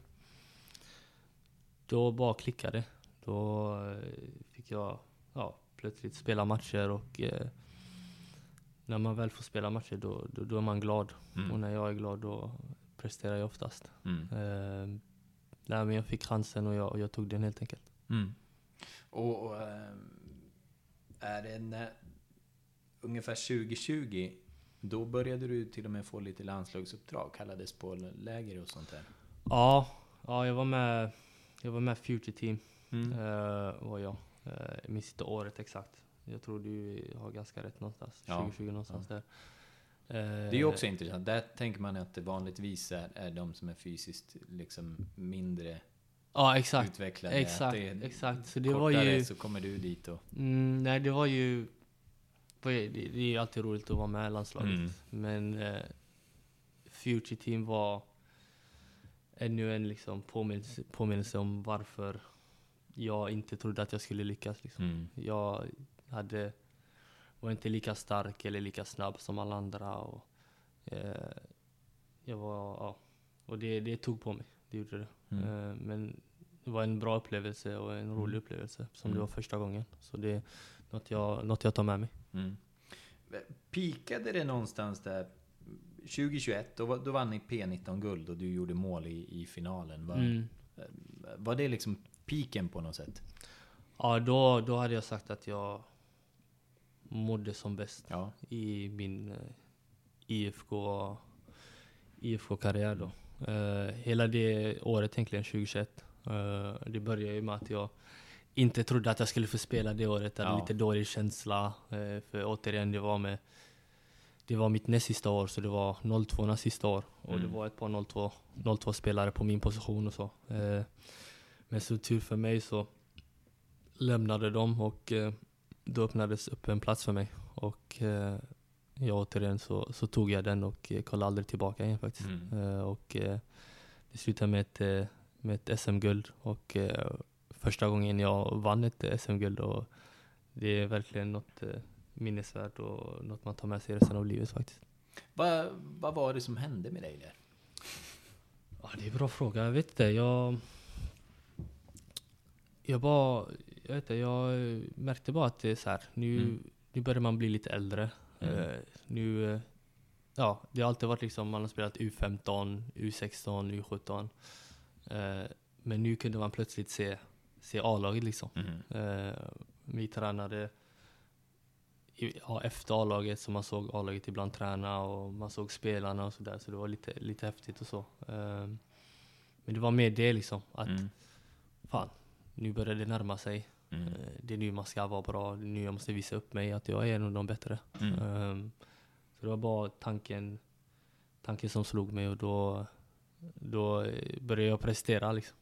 då bara klickade. Då fick jag ja, plötsligt spela matcher, och eh, när man väl får spela matcher då, då, då är man glad. Mm. Och när jag är glad då presterar jag oftast. Mm. Eh, nej, men jag fick chansen och jag, och jag tog den helt enkelt. Mm. Och, och äh, är det när, ungefär tjugo tjugo, då började du till och med få lite landslagsuppdrag, kallades på läger och sånt där? Ja, ja jag var med, jag var med Future Team. Mm. Uh, var jag. Uh, jag minns inte året exakt. Jag tror du har ganska rätt någonstans. Ja. tjugo tjugo någonstans ja. där. Uh, det är ju också intressant. Där tänker man att det vanligtvis är, är de som är fysiskt liksom mindre ja, exakt. utvecklade. Exakt, det är exakt. Så det var ju, så kommer du dit och... Mm, nej, det var ju... Det, det är alltid roligt att vara med i landslaget. Mm. Men uh, Future Team var ännu en liksom påminnelse, påminnelse om varför jag inte trodde att jag skulle lyckas. Liksom. Mm. Jag hade, var inte lika stark eller lika snabb som alla andra. Och, eh, jag var, ja, och det, det tog på mig, det gjorde det. Mm. Eh, men det var en bra upplevelse och en rolig upplevelse som Mm. det var första gången. Så det är något jag, något jag tar med mig. Mm. Pikade det någonstans där tjugohundratjugoett, då, då vann ni P nitton-guld och du gjorde mål i, i finalen. Var, Mm. var det liksom piken på något sätt? Ja, då, då hade jag sagt att jag mådde som bäst Ja. i min eh, I F K I F K-karriär då. Eh, hela det året egentligen, tjugohundratjugoett. Eh, det började ju med att jag inte trodde att jag skulle få spela det året. Jag hade Ja. lite dålig känsla. Eh, för återigen, det var med det var mitt näst sista år, så det var noll två sista år. Och Mm. det var ett par noll två, noll två spelare på min position och så. Eh, men så tur för mig så lämnade de och eh, då öppnades upp en plats för mig. Och eh, jag återigen så, så tog jag den och eh, kollade aldrig tillbaka igen faktiskt. Mm. Eh, och eh, det slutade med ett, eh, med ett S M-guld. Och eh, första gången jag vann ett S M-guld. Och det är verkligen något eh, minnesvärt och något man tar med sig resten av livet faktiskt. Vad, vad var det som hände med dig där? Ja, det är en bra fråga. Jag vet inte. Jag, jag bara, jag vet inte, jag märkte bara att det är så här. Nu, Mm. nu börjar man bli lite äldre. Mm. Eh, nu, eh, ja, det har alltid varit liksom, man har spelat U femton, U sexton, U sjutton. Eh, men nu kunde man plötsligt se, se A-laget liksom. Mm. Eh, vi tränade i, ja, efter A-laget, så man såg A-laget ibland träna och man såg spelarna och sådär, så det var lite, lite häftigt och så. Eh, men det var mer det liksom, att Mm. fan, nu börjar det närma sig. Mm. Eh, det är nu man ska vara bra, det är nu jag måste visa upp mig att jag är en av de bättre. Mm. Eh, så det var bara tanken, tanken som slog mig, och då, då började jag prestera liksom.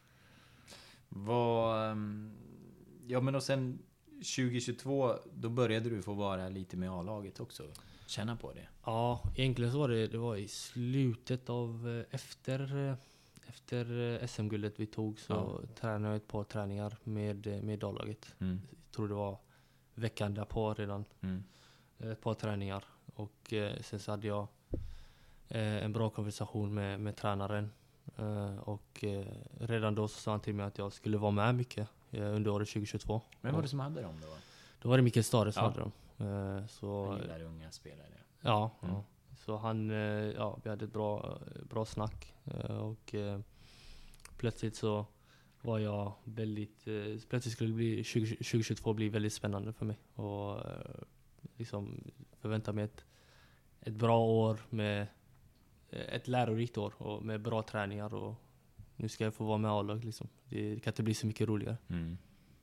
Vad, ehm, ja men och sen tjugohundratjugotvå, då började du få vara lite med A-laget också. Känna på det. Ja, egentligen så var det, det var i slutet av, eh, efter, eh, efter eh, S M-guldet vi tog, så Ja. tränade jag ett par träningar med, eh, med A-laget. Mm. Jag tror det var veckan därpå redan, Mm. eh, ett par träningar. Och eh, sen så hade jag eh, en bra konversation med, med tränaren. Eh, och eh, redan då så sa han till mig att jag skulle vara med mycket eh, under året tjugohundratjugotvå. Vem var det som hade dem då? Då var det Mikael Stare som Ja. hade dem. Eh, så, Jag gillar unga spelare. Ja, Mm. ja. Så han, eh, ja, vi hade ett bra, bra snack. Eh, Och eh, plötsligt så var jag väldigt, eh, plötsligt skulle det bli tjugo tjugohundratjugotvå bli väldigt spännande för mig. Och eh, liksom förvänta mig ett, ett bra år med eh, ett lärorikt år och med bra träningar, och nu ska jag få vara med A-lag liksom. Det, det kan inte bli så mycket roligare. Mm.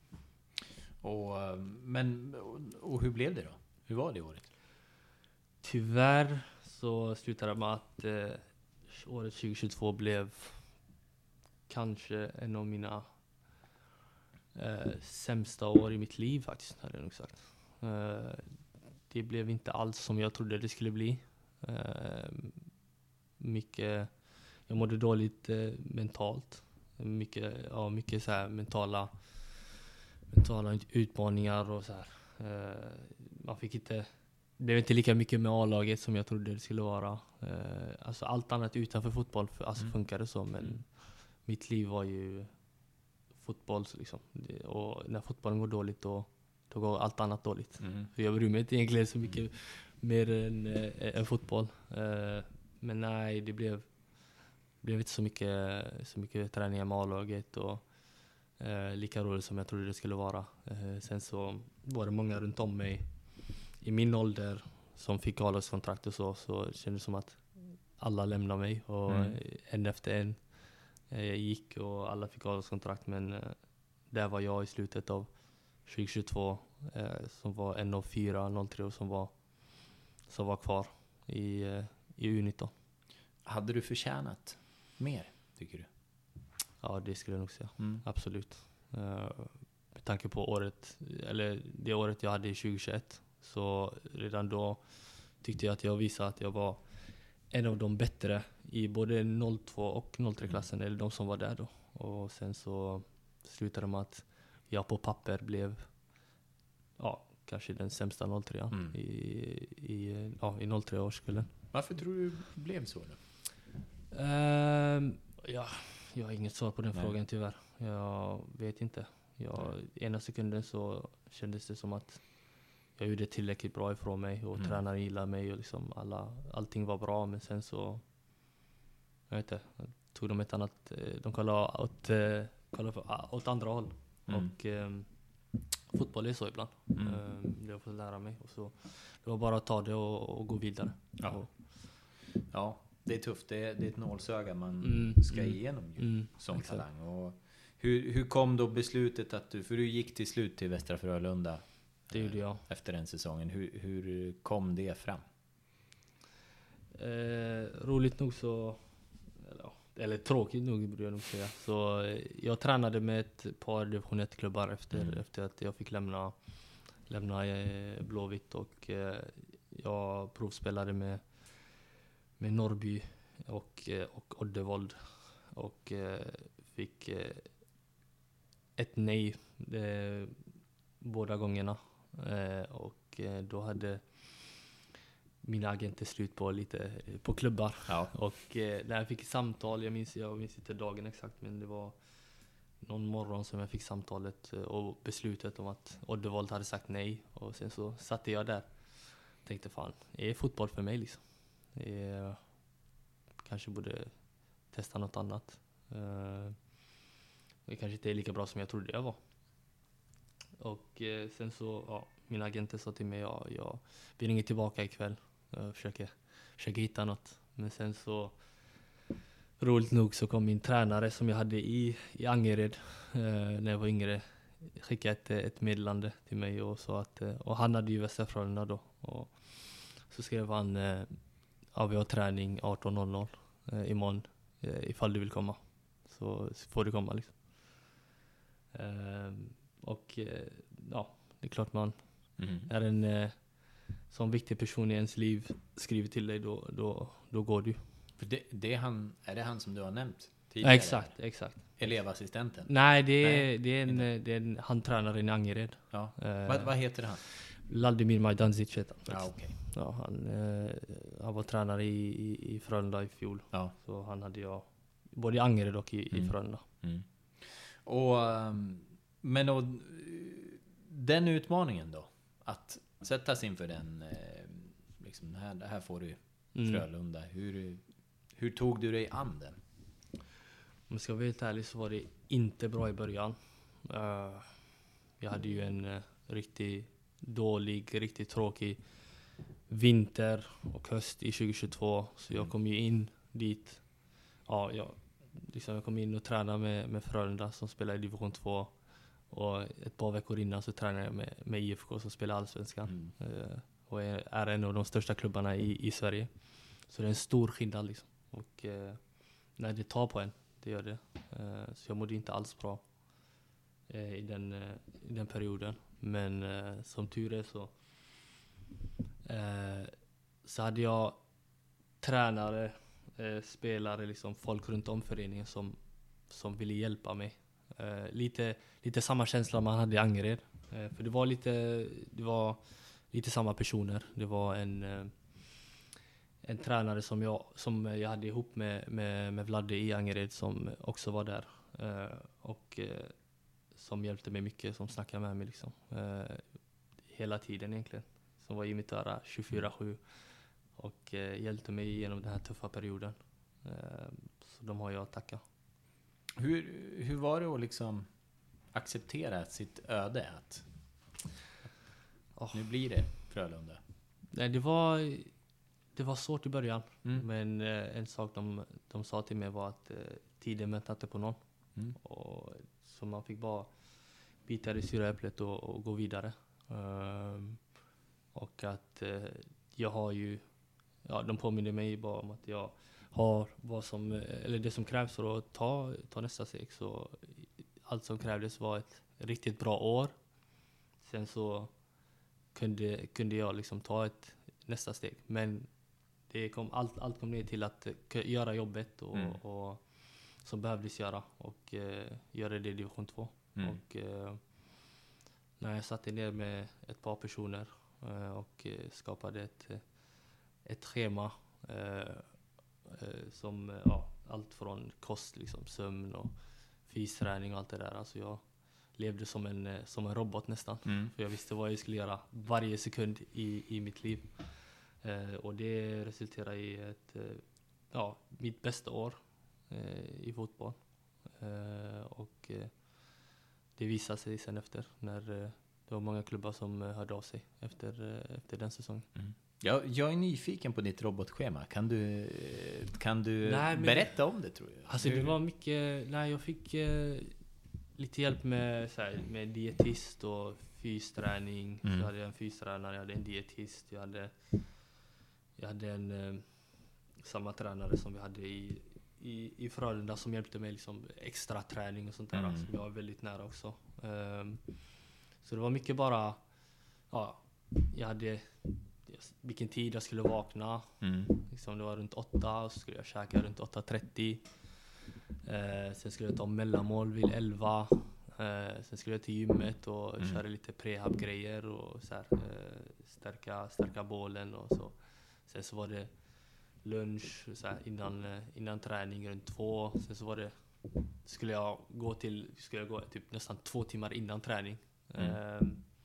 Och, eh, men, och, och hur blev det då? Hur var det året? Tyvärr så slutade det med att eh, året tjugohundratjugotvå blev kanske en av mina eh, sämsta år i mitt liv faktiskt, hade jag nog sagt. Eh, det blev inte alls som jag trodde det skulle bli. Eh, mycket, jag mådde dåligt eh, mentalt. Mycket, ja, mycket så här mentala, mentala utmaningar och så här. Eh, man fick inte Det blev inte lika mycket med A-laget som jag trodde det skulle vara. Eh, alltså allt annat utanför fotboll för, alltså Mm. funkade så, men Mm. mitt liv var ju fotboll så liksom. Det, och när fotbollen går dåligt då, då går allt annat dåligt. Mm. För jag bryr mig inte egentligen så mycket mer än, äh, än fotboll. Eh, men nej, det blev, blev inte så mycket, så mycket träningar med A-laget och eh, lika roligt som jag trodde det skulle vara. Eh, sen så var det många runt om mig i min ålder som fick A-lagskontrakt och så, så det kändes som att alla lämnade mig och Mm. en efter en eh, gick och alla fick A-lagskontrakt, men eh, där var jag i slutet av tjugohundratjugotvå eh, som var en av fyra noll tre som var, som var kvar i, eh, i U nitton. Hade du förtjänat mer, tycker du? Ja, det skulle jag nog säga. Mm. Absolut. Uh, med tanke på året, eller det året jag hade i tjugohundratjugoett, så redan då tyckte jag att jag visade att jag var en av de bättre i både noll två och noll tre-klassen, eller de som var där då. Och sen så slutade de med att jag på papper blev ja, kanske den sämsta noll tre Mm. i, i, ja, i noll tre-årskullen. Varför tror du det blev så då? Uh, ja, jag har inget svar på den Nej. frågan tyvärr. Jag vet inte. Jag, ena sekunden så kändes det som att jag gjorde tillräckligt bra ifrån mig och Mm. tränaren gillade mig och liksom alla, allting var bra, men sen så jag vet inte, tog de ett annat, de kollade åt, kollade för, åt andra håll. Mm. Och um, fotboll är så ibland. Mm. Um, det har jag fått lära mig. Och så, det var bara att ta det och, och gå vidare. Ja. Och, Ja, det är tufft. Det är, det är ett nålsöga man Mm, ska mm, igenom ju, mm, som exakt. talang. Och hur, hur kom då beslutet att du, för du gick till slut till Västra Frölunda Det gjorde jag. efter den säsongen. Hur, hur kom det fram? Eh, roligt nog så, eller, eller tråkigt nog borde jag nog säga. Så eh, jag tränade med ett par division ett-klubbar efter, Mm. efter att jag fick lämna, lämna eh, Blåvitt. Och eh, jag provspelade med, med Norrby och, eh, och Oddevold. Och eh, fick eh, ett nej eh, båda gångerna. Eh, och eh, då hade mina agenter slut på lite på klubbar. Ja. Och eh, när jag fick samtal, jag minns, jag minns inte dagen exakt, men det var någon morgon som jag fick samtalet eh, och beslutet om att Oddevold hade sagt nej. Och sen så satte jag där. Tänkte fan, är fotboll för mig liksom? Är, kanske borde testa något annat. Eh, det kanske inte är lika bra som jag trodde jag var. Och eh, sen så, ja, mina agenter sa till mig, ja, jag vill ringer tillbaka ikväll. Jag försöker, försöker hitta något. Men sen så, roligt nog så kom min tränare som jag hade i, i Angered eh, när jag var yngre. Skickade ett, ett meddelande till mig och sa att, eh, och han hade ju Västra Frölunda då. Och så skrev han, eh, ja, vi har träning arton noll noll eh, imorgon eh, ifall du vill komma. Så, så får du komma liksom. Eh, och eh, ja, det är klart man Mm. är en eh, sån viktig person i ens liv skriver till dig, då, då, då går du. För det, det är, han, är det han som du har nämnt Ja, tidigare? exakt, exakt. Elevassistenten? Nej, det är, Nej, det är, en, inte. det är en, han tränar i Angered. Ja. Eh, Vad, vad heter han? Ladimir Majdanzic heter han. Ja, okej. Ja, han, eh, han var tränare i, i, i Frölunda i fjol. Ja. Så han hade jag både i Angered och i, Mm. i Frölunda. Mm. Och, um, men och, den utmaningen då? Att sättas inför den, eh, liksom, här, det här får du Mm. Frölunda. Hur, hur tog du dig an den? Om jag ska vara helt ärlig så var det inte bra i början. Uh, jag hade ju en uh, riktigt dålig, riktigt tråkig vinter och höst i tjugohundratjugotvå. Så jag kom ju in dit. Ja, jag, liksom jag kom in och tränade med, med Frölunda som spelar i division två. Och ett par veckor innan så tränade jag med, med I F K som spelar Allsvenskan. Mm. Uh, och är, är en av de största klubbarna i, i Sverige. Så det är en stor skillnad liksom. Och uh, när det tar på en, det gör det. Uh, så jag mådde inte alls bra uh, i, den, uh, i den perioden. Men uh, som tur är så uh, så hade jag tränare, uh, spelare, liksom folk runt om föreningen som, som ville hjälpa mig. Uh, lite, lite samma känsla man hade i Angered. Uh, för det var lite, det var lite samma personer. Det var en uh, en tränare som jag, som jag hade ihop med, med, med Vladde i Angered som också var där. Uh, och uh, som hjälpte mig mycket, som snackade med mig liksom. Uh, hela tiden egentligen. Som var i mitt öra tjugofyra sju. Och uh, hjälpte mig genom den här tuffa perioden. Uh, så de har jag att tacka. Hur, hur var det att liksom acceptera sitt öde? Att, att Oh. nu blir det Frölunda. Nej, det var... Det var svårt i början, Mm. men eh, en sak de, de sa till mig var att eh, tiden väntar inte på någon. Mm. Och, så man fick bara bita det sura äpplet och, och gå vidare. Um, och att eh, jag har ju, ja, de påminner mig bara om att jag har vad som, eller det som krävs för att ta, ta nästa steg. Så allt som krävdes var ett riktigt bra år. Sen så kunde, kunde jag liksom ta ett nästa steg. Men det kom, allt, allt kom ner till att k- göra jobbet och, Mm. och som behövdes göra och eh, göra det i division två. Mm. Och eh, när jag satte ner med ett par personer eh, och eh, skapade ett, eh, ett schema eh, eh, som eh, ja, allt från kost, liksom, sömn och fysträning och allt det där. Alltså jag levde som en, eh, som en robot nästan. Mm. För jag visste vad jag skulle göra varje sekund i, i mitt liv. Eh, och det resulterade i ett, eh, ja, mitt bästa år eh, i fotboll. Eh, och eh, det visade sig sen efter när eh, det var många klubbar som eh, hörde av sig efter, eh, efter den säsongen. Mm. Jag, jag är nyfiken på ditt robotschema. Kan du, kan du Nej, men- berätta om det, tror jag? Alltså det var mycket, nej jag fick eh, lite hjälp med, så här, med dietist och fysträning. Mm. Så jag hade en fystränare, jag hade en dietist, jag hade, jag hade en eh, samma tränare som vi hade i, i, i Frölunda som hjälpte mig liksom extra träning och sånt där, Mm. som jag var väldigt nära också. Um, så det var mycket bara, ja, jag hade vilken tid jag skulle vakna. Mm. Liksom det var runt åtta och så skulle jag käka runt åtta trettio. Eh, sen skulle jag ta mellanmål vid elva. Eh, sen skulle jag till gymmet och Mm. köra lite prehab-grejer och så här, eh, stärka, stärka bålen och så. Sen så var det lunch så här, innan, eh, innan träning runt två. Sen så var det, skulle jag gå till, skulle jag gå typ nästan två timmar innan träning. Mm. Eh,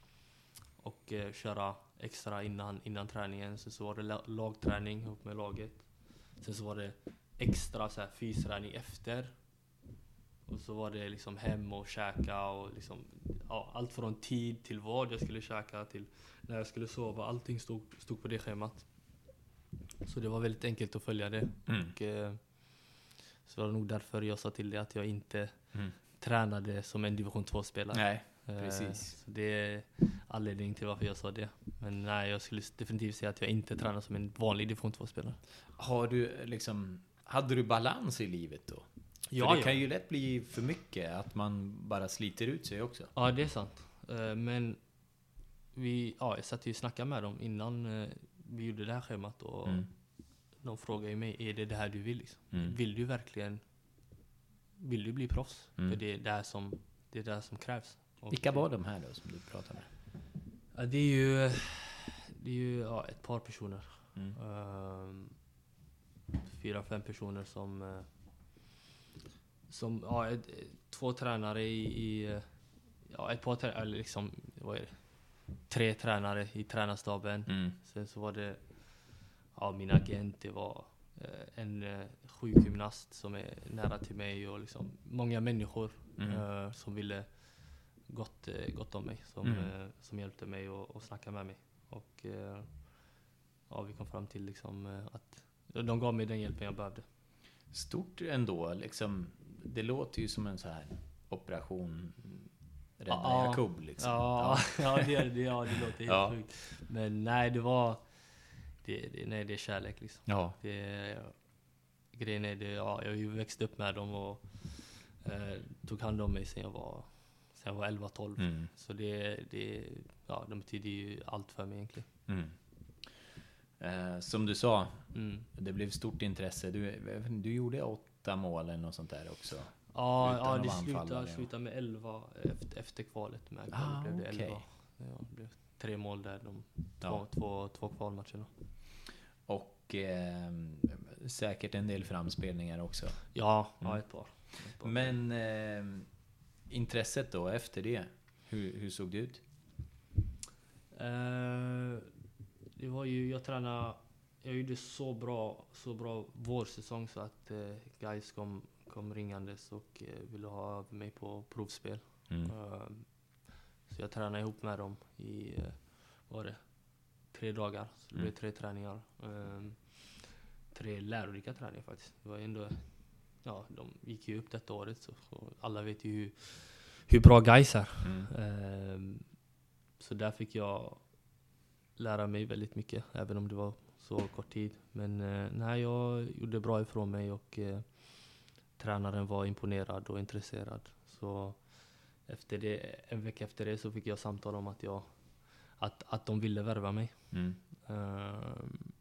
och eh, köra extra innan, innan träningen. Sen så var det la- lagträning ihop med laget. Sen så var det extra så här, fysträning efter. Och så var det liksom hem och käka och liksom, ja, allt från tid till vad jag skulle käka till när jag skulle sova. Allting stod, stod på det schemat. Så det var väldigt enkelt att följa det. Mm. Och, eh, så var det nog därför jag sa till det att jag inte Mm. tränade som en division två-spelare. Nej, Eh, precis. Så det är anledningen till varför jag sa det. Men nej, jag skulle definitivt säga att jag inte tränar som en vanlig division två-spelare. Har du liksom, hade du balans i livet då? Ja, För det ja. kan ju lätt bli för mycket, att man bara sliter ut sig också. Ja, det är sant. Eh, Men vi, ja, jag satt ju och snackade med dem innan eh, vi gjorde det här schemat. Och Mm. de frågade ju mig, är det det här du vill? Liksom? Mm. Vill du verkligen vill du bli proffs? Mm. För det är det här som, det är det här som krävs. Och, Vilka var de här då som du pratade med? Ja, det är ju, det är ju ja, ett par personer. Mm. Ehm, fyra, fem personer som, eh, som ja, ett, två tränare i, i eh, ja, ett par tränare, eller liksom, vad är det? Tre tränare i tränarstaben. Mm. Sen så var det, ja, min agent, det var eh, en eh, sjukgymnast som är nära till mig och liksom många människor Mm. eh, som ville gott, eh, gott om mig, som, Mm. eh, som hjälpte mig och, och snacka med mig. Och eh, ja, vi kom fram till liksom eh, att de gav mig den hjälpen jag behövde. Stort ändå, liksom. Det låter ju som en så här operation Rädda Ja. Jakob liksom. Ja, ja. ja, det, det, ja det låter helt Ja. sjukt. Men nej, det var det, det, nej, det är kärlek liksom. Ja. Det, ja, grejen är det, ja, jag har ju växt upp med dem och eh, tog hand om mig sen jag var, sen jag var elva tolv. Mm. Så det, det, ja, de betyder ju allt för mig egentligen. Mm. Eh, som du sa, Mm. det blev stort intresse. Du, du gjorde åtta mål eller något sånt där också. Ja, Utan ja att det vara anfallare, slutade, ja. slutade med elva efter, efter kvalet. Med kvalet Ah, blev det okej. elva. Ja, det blev tre mål där, de två, Ja. två, två kvalmatcher då. Och eh, säkert en del framspelningar också. Ja, Mm. ja, ett par. Ett par. Men eh, intresset då efter det, hur, hur såg det ut? Eh, det var ju, jag tränade, jag gjorde så bra, så bra vårsäsong så att eh, guys kom, kom ringandes och eh, ville ha över mig på provspel. Mm. Eh, så jag tränade ihop med dem i, eh, vad var det, tre dagar. Så det Mm. blev tre träningar. Eh, tre lärorika träningar faktiskt. Det var ändå, ja, de gick ju upp detta året så, så alla vet ju hur, hur bra guys är. Mm. Ehm, så där fick jag lära mig väldigt mycket, även om det var så kort tid. Men eh, nej, jag gjorde bra ifrån mig och eh, tränaren var imponerad och intresserad. Så efter det, en vecka efter det så fick jag samtal om att, jag, att, att de ville värva mig. Mm. Ehm,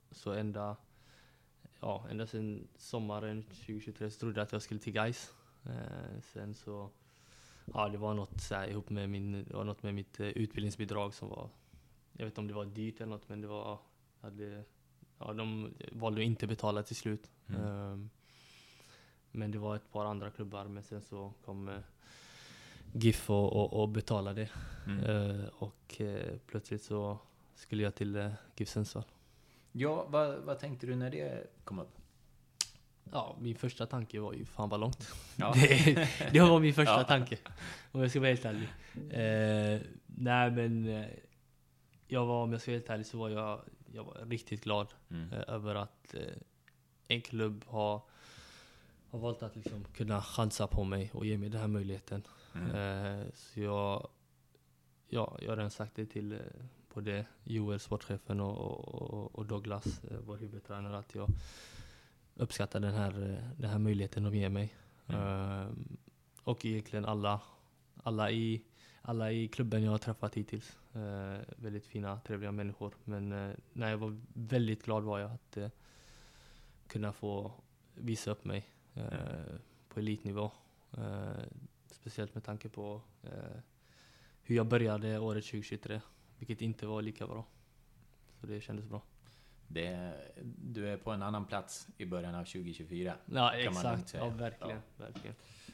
så ända, ja, ända sedan sommaren tjugohundratjugotre så trodde jag att jag skulle till Gais. Eh, sen så, ja, det var något så här, ihop med min, det var något med mitt eh, utbildningsbidrag som var, jag vet inte om det var dyrt eller något, men det var, hade, ja, de valde att inte betala till slut. Mm. Um, men det var ett par andra klubbar, men sen så kom uh, GIF och, och, och betalade. Mm. Uh, och uh, plötsligt så skulle jag till uh, GIF Sundsvall. Ja, vad, vad tänkte du när det kom upp? Ja, min första tanke var ju fan vad långt. Ja. det, det var min första ja. tanke, om jag ska vara helt ärlig. Uh, nej, men uh, jag var, om jag ska vara helt ärlig, så var jag, jag var riktigt glad mm. uh, över att uh, en klubb har, har valt att liksom kunna chansa på mig och ge mig den här möjligheten. Mm. Uh, så jag, ja, jag har redan sagt det till uh, både Joel, sportchefen, och, och, och Douglas, uh, vår huvudtränare, att jag uppskattar den här, uh, den här möjligheten de ger mig. Mm. Uh, och egentligen alla, alla, i, alla i klubben jag har träffat hittills. Uh, väldigt fina, trevliga människor. Men uh, nej, jag var väldigt glad var jag att uh, kunna få visa upp mig uh, mm. på elitnivå. Uh, speciellt med tanke på uh, hur jag började året tjugohundratjugotre, vilket inte var lika bra. Så det kändes bra. Det, du är på en annan plats i början av tjugohundratjugofyra. Ja, exakt. Ja, verkligen. Ja. verkligen.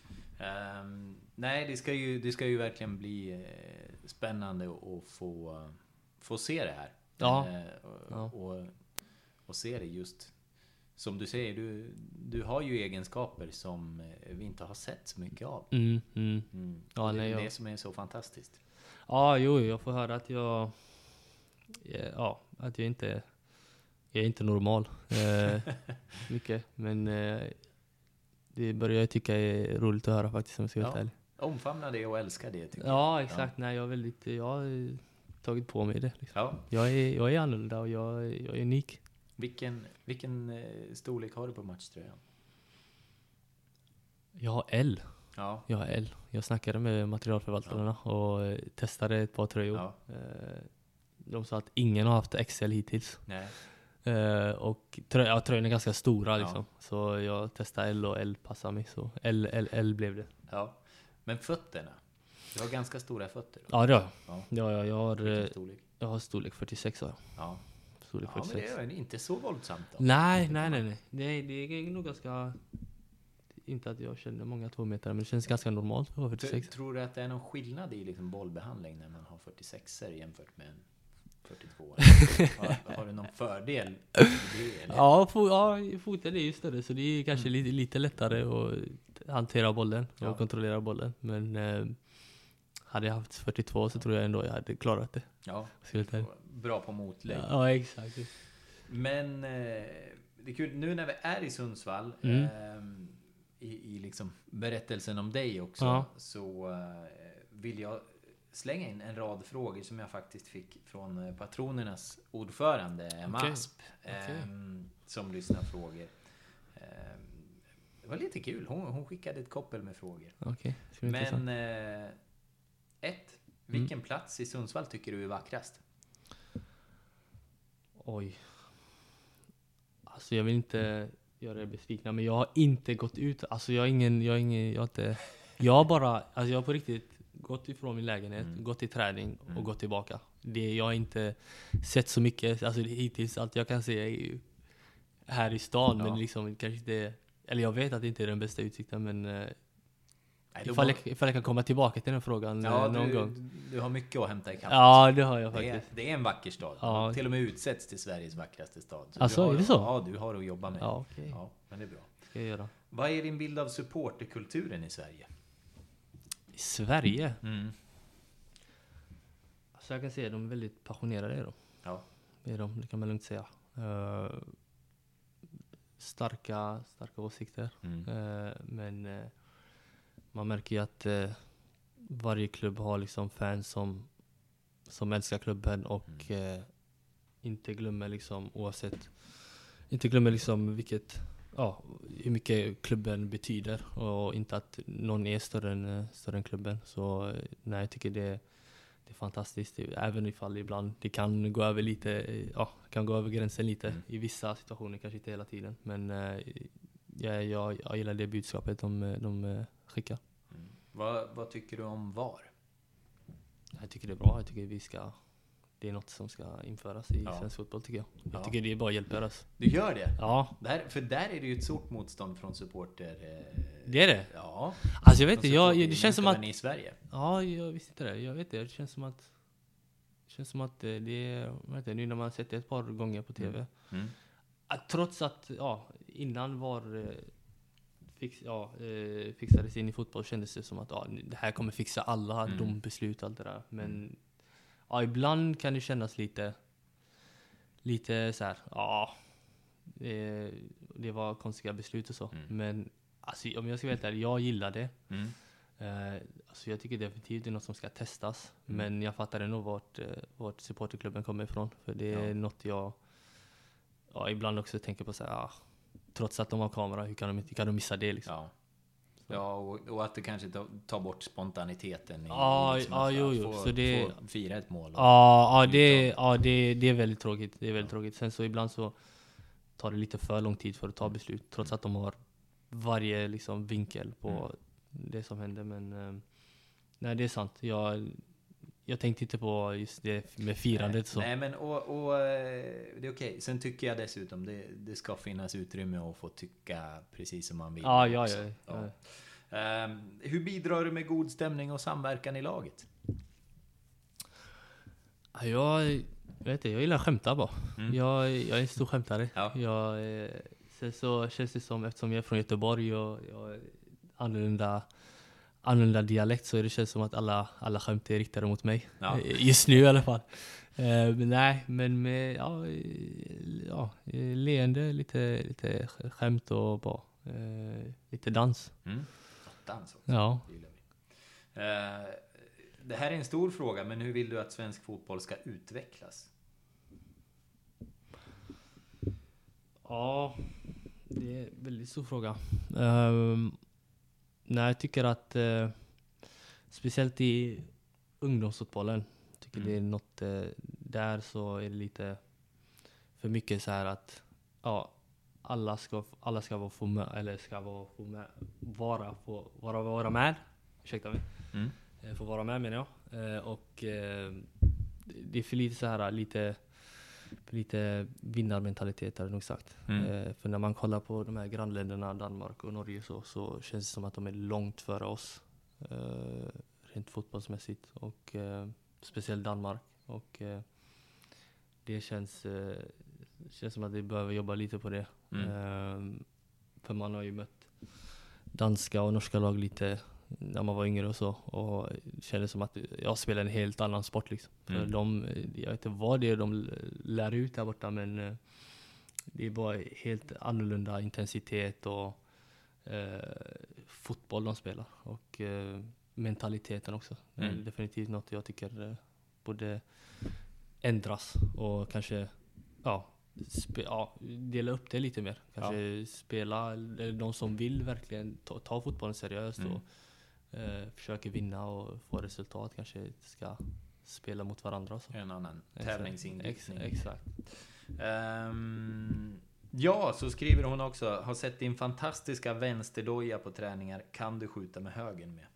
Um, nej, det ska ju, det ska ju verkligen bli eh, spännande att få, uh, få se det här. Ja. Uh, och, ja. Och, och se det just som du säger, du, du har ju egenskaper som vi inte har sett så mycket av. Mm, mm. Mm. Ja, det är nej, det jag... som är så fantastiskt. Ja, jo, jag får höra att jag ja, att jag inte jag är inte normal eh, mycket, men eh, det börjar jag tycka är roligt att höra faktiskt, om jag ska vara ja. ärlig. Omfamna det och älska det, tycker ja, jag. exakt. Ja. Nej, jag är väldigt, jag har tagit på mig det. Liksom. Ja. Jag är jag är annorlunda och jag, jag är unik. Vilken, vilken eh, storlek har du på matchtröjan? Jag har L. Ja. Jag har L. Jag snackade med materialförvaltarna ja. och eh, testade ett par tröjor. Ja. Eh, de sa att ingen har haft X L hittills. Nej. Uh, och trö- ja, tröjorna är ganska stora liksom. Ja. Så jag testade L och L passar mig, så L, L, L blev det. Ja. Men fötterna? Du har ganska stora fötter. Ja, det har jag. Ja. Ja, jag, jag, har, storlek? jag har storlek fyrtiosex. Ja. Ja. Storlek Ja, fyrtiosex. men det är inte så våldsamt då. Nej, nej, nej, nej. Det, det är nog ganska... Inte att jag känner många två meter, men det känns ganska normalt för fyrtiosex. Tror, tror du att det är någon skillnad i liksom bollbehandling när man har fyrtiosex jämfört med en fyrtiotvå? har, har du någon fördel? Det, ja, fo- ja, foten är ju större, så det är kanske mm. lite, lite lättare att hantera bollen och ja. kontrollera bollen. Men eh, hade jag haft fyrtiotvå så tror jag ändå jag hade klarat det. Ja, bra på motlägg. Ja, ja, exakt. Men eh, det är kul, nu när vi är i Sundsvall, mm. eh, i, i liksom berättelsen om dig också, ja. så eh, vill jag slänga in en rad frågor som jag faktiskt fick från patronernas ordförande Emma okay. Asp, eh, okay. som lyssnar frågor. Eh, det var lite kul. Hon, hon skickade ett koppel med frågor. Okay. Men eh, ett, vilken mm. plats i Sundsvall tycker du är vackrast? Oj. Alltså jag vill inte göra det besvikna, men jag har inte gått ut. Alltså jag har ingen, jag har ingen, jag har inte, jag har bara, alltså jag har på riktigt gått ifrån min lägenhet, mm. gått till träning och mm. gått tillbaka. Det, jag har inte sett så mycket, alltså hittills, allt jag kan se är ju här i stan, ja. men liksom kanske inte, eller jag vet att det inte är den bästa utsikten, men Nej, ifall, jag, ifall jag kan komma tillbaka till den frågan ja, någon du, gång. Du har mycket att hämta i kapp. Ja, det har jag faktiskt. Det är, det är en vacker stad. Ja. Till och med utsätts till Sveriges vackraste stad. Så alltså, har, är det så? Ja, du har att jobba med. Ja, okay. Ja, men det är bra. Ska jag göra. Vad är din bild av supporterkulturen i Sverige? I Sverige? Mm. Så jag kan säga att de är väldigt passionerade då. Ja. Det är de, det kan man lugnt säga. Uh, starka, starka åsikter. Mm. Uh, men uh, man märker ju att uh, varje klubb har liksom fans som, som älskar klubben och mm. uh, inte glömmer liksom oavsett, inte glömmer liksom vilket, ja, hur mycket klubben betyder och inte att någon är större än, större än klubben. Så nej, jag tycker det Det det är fantastiskt. Även ifall ibland det kan gå över lite, ja, kan gå över gränsen lite mm. i vissa situationer, kanske inte hela tiden. Men eh, jag, jag, jag gillar det budskapet de, de skickar. Mm. Vad, vad tycker du om V A R? Jag tycker det är bra. Jag tycker vi ska, det är något som ska införas i ja. svensk fotboll, tycker jag. Jag ja. tycker det är bara hjälper oss. Du gör det? Ja. Där, för där är det ju ett stort motstånd från supporter. Eh, det är det? Ja. Alltså jag vet inte, jag, det känns som att... i Sverige. Ja, jag visste inte det. Jag vet det, det känns som att... Det känns som att det är... Vet inte, nu när man sett det ett par gånger på tv. Mm. Mm. Att trots att, ja, innan var... Fix, ja, eh, fixades in i fotboll kändes det som att ja, det här kommer fixa alla mm. dombeslut och allt det där. Men ja, ibland kan det kännas lite lite så här, ja, det, det var konstiga beslut och så. Mm. Men alltså, om jag ska vara helt ärlig, jag gillar det. Mm. Eh, alltså, jag tycker definitivt det är något som ska testas. Mm. Men jag fattar ändå vart, vart supporterklubben kommer ifrån. För det är ja. något jag ja, ibland också tänker på så här, ja, trots att de har kamera, hur kan de, kan de missa det liksom? Ja, ja och, och att det kanske tar bort spontaniteten i, ja, i liksom ja, jo, jo. Få, så det, få fira ett mål. Ja, ja, det, ja det, det är väldigt tråkigt. Det är väldigt ja. tråkigt. Sen så ibland så tar det lite för lång tid för att ta beslut, trots att de har varje liksom vinkel på mm. det som händer. Men eh, nej, det är sant. Jag Jag tänkte inte på just det med firandet. Nej, så. nej men och, och det är okej. Sen tycker jag dessutom det, det ska finnas utrymme att få tycka precis som man vill. Ja, ja, ja, ja. ja. Um, hur bidrar du med god stämning och samverkan i laget? Jag, jag vet inte, jag gillar att skämta bara. Mm. Jag, jag är en stor skämtare. Ja. Jag, sen så känns det som, eftersom jag är från Göteborg och jag är annorlunda annorlunda dialekt, så är det känns som att alla, alla skämt är riktade mot mig. Ja. Just nu i alla fall. Uh, men nej, men med ja, ja, leende, lite, lite skämt och bara uh, lite dans. Mm. Dans också. Ja. Det gillar vi. Uh, det här är en stor fråga, men hur vill du att svensk fotboll ska utvecklas? Ja, det är en väldigt stor fråga. Um, Nej, jag tycker att eh, speciellt i ungdomsfotbollen tycker mm. det är något eh, där så är det lite för mycket så här att ja, alla ska alla ska vara få med, eller ska vara få med, vara få vara vara med. Ursäkta mig. Mm. Eh, få vara med menar jag. Eh, och eh, det är för lite så här lite för lite vinnarmentalitet har jag nog sagt. Mm. Eh, för när man kollar på de här grannländerna, Danmark och Norge, så, så känns det som att de är långt före oss. Eh, rent fotbollsmässigt. Och eh, speciellt Danmark. Och eh, det känns, eh, känns som att vi behöver jobba lite på det. Mm. Eh, för man har ju mött danska och norska lag lite när man var yngre och så, och kände som att jag spelar en helt annan sport liksom. Mm. För de, jag vet inte vad det är de lär ut där borta, men det är bara helt annorlunda intensitet och eh, fotboll de spelar, och eh, mentaliteten också. Mm. Det är definitivt något jag tycker eh, borde ändras och kanske ja, spe, ja, dela upp det lite mer. Kanske ja. spela, eller de som vill verkligen ta, ta fotbollen seriöst mm. och Uh, försöker vinna och få resultat, kanske ska spela mot varandra och så. En annan tävlingsinriktning. Ex- exakt. Um, ja, så skriver hon också: har sett din fantastiska vänsterdoja på träningar. Kan du skjuta med högen med?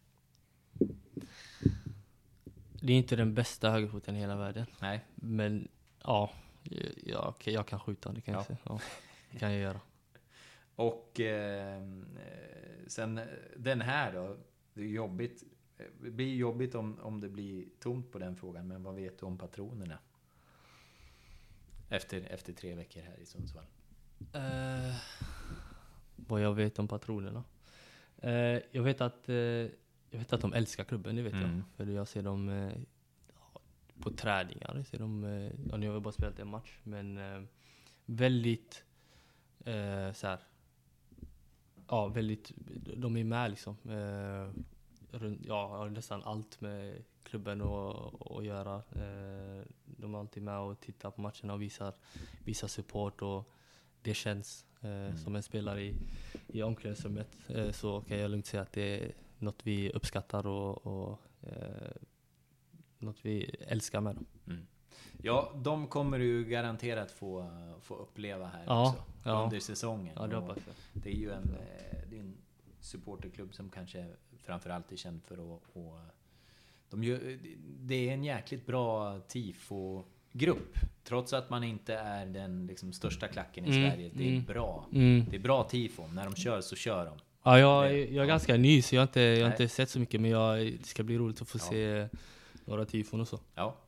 Det är inte den bästa högerfoten i hela världen. Nej. Men ja, jag, jag kan skjuta, det kan ja. jag säga. Ja, det kan jag göra. Och eh, sen den här då. Det är jobbigt. Det blir jobbigt om, om det blir tomt på den frågan. Men vad vet du om patronerna? Efter, efter tre veckor här i Sundsvall. Uh, vad jag vet om patronerna? Uh, jag vet att uh, jag vet att de älskar klubben, det vet mm. jag. För jag ser dem uh, på träningar. Jag ser dem, uh, ja, nu har jag bara spelat en match. Men uh, väldigt uh, så här. Ja, väldigt, de är med liksom. Eh, runt, ja, nästan allt med klubben att göra. Eh, de är alltid med och tittar på matcherna och visar, visar support, och det känns eh, mm. som en spelare i, i omklädningsrummet. Eh, så kan jag lugnt säga att det är något vi uppskattar och, och eh, något vi älskar med dem. Mm. Ja, de kommer du garanterat få, få uppleva här ja, också ja. under säsongen. Ja, det hoppas jag. Det är ju en, det är en supporterklubb som kanske framförallt är känd för att... Och de gör, det är en jäkligt bra tifo-grupp. Trots att man inte är den liksom största klacken i mm, Sverige. Det är mm, bra. Mm. Det är bra tifo. När de kör så kör de. Ja, jag, det, jag är ja. ganska ny så jag har inte, jag har inte sett så mycket. Men jag, det ska bli roligt att få ja. se några tifon och så. Ja.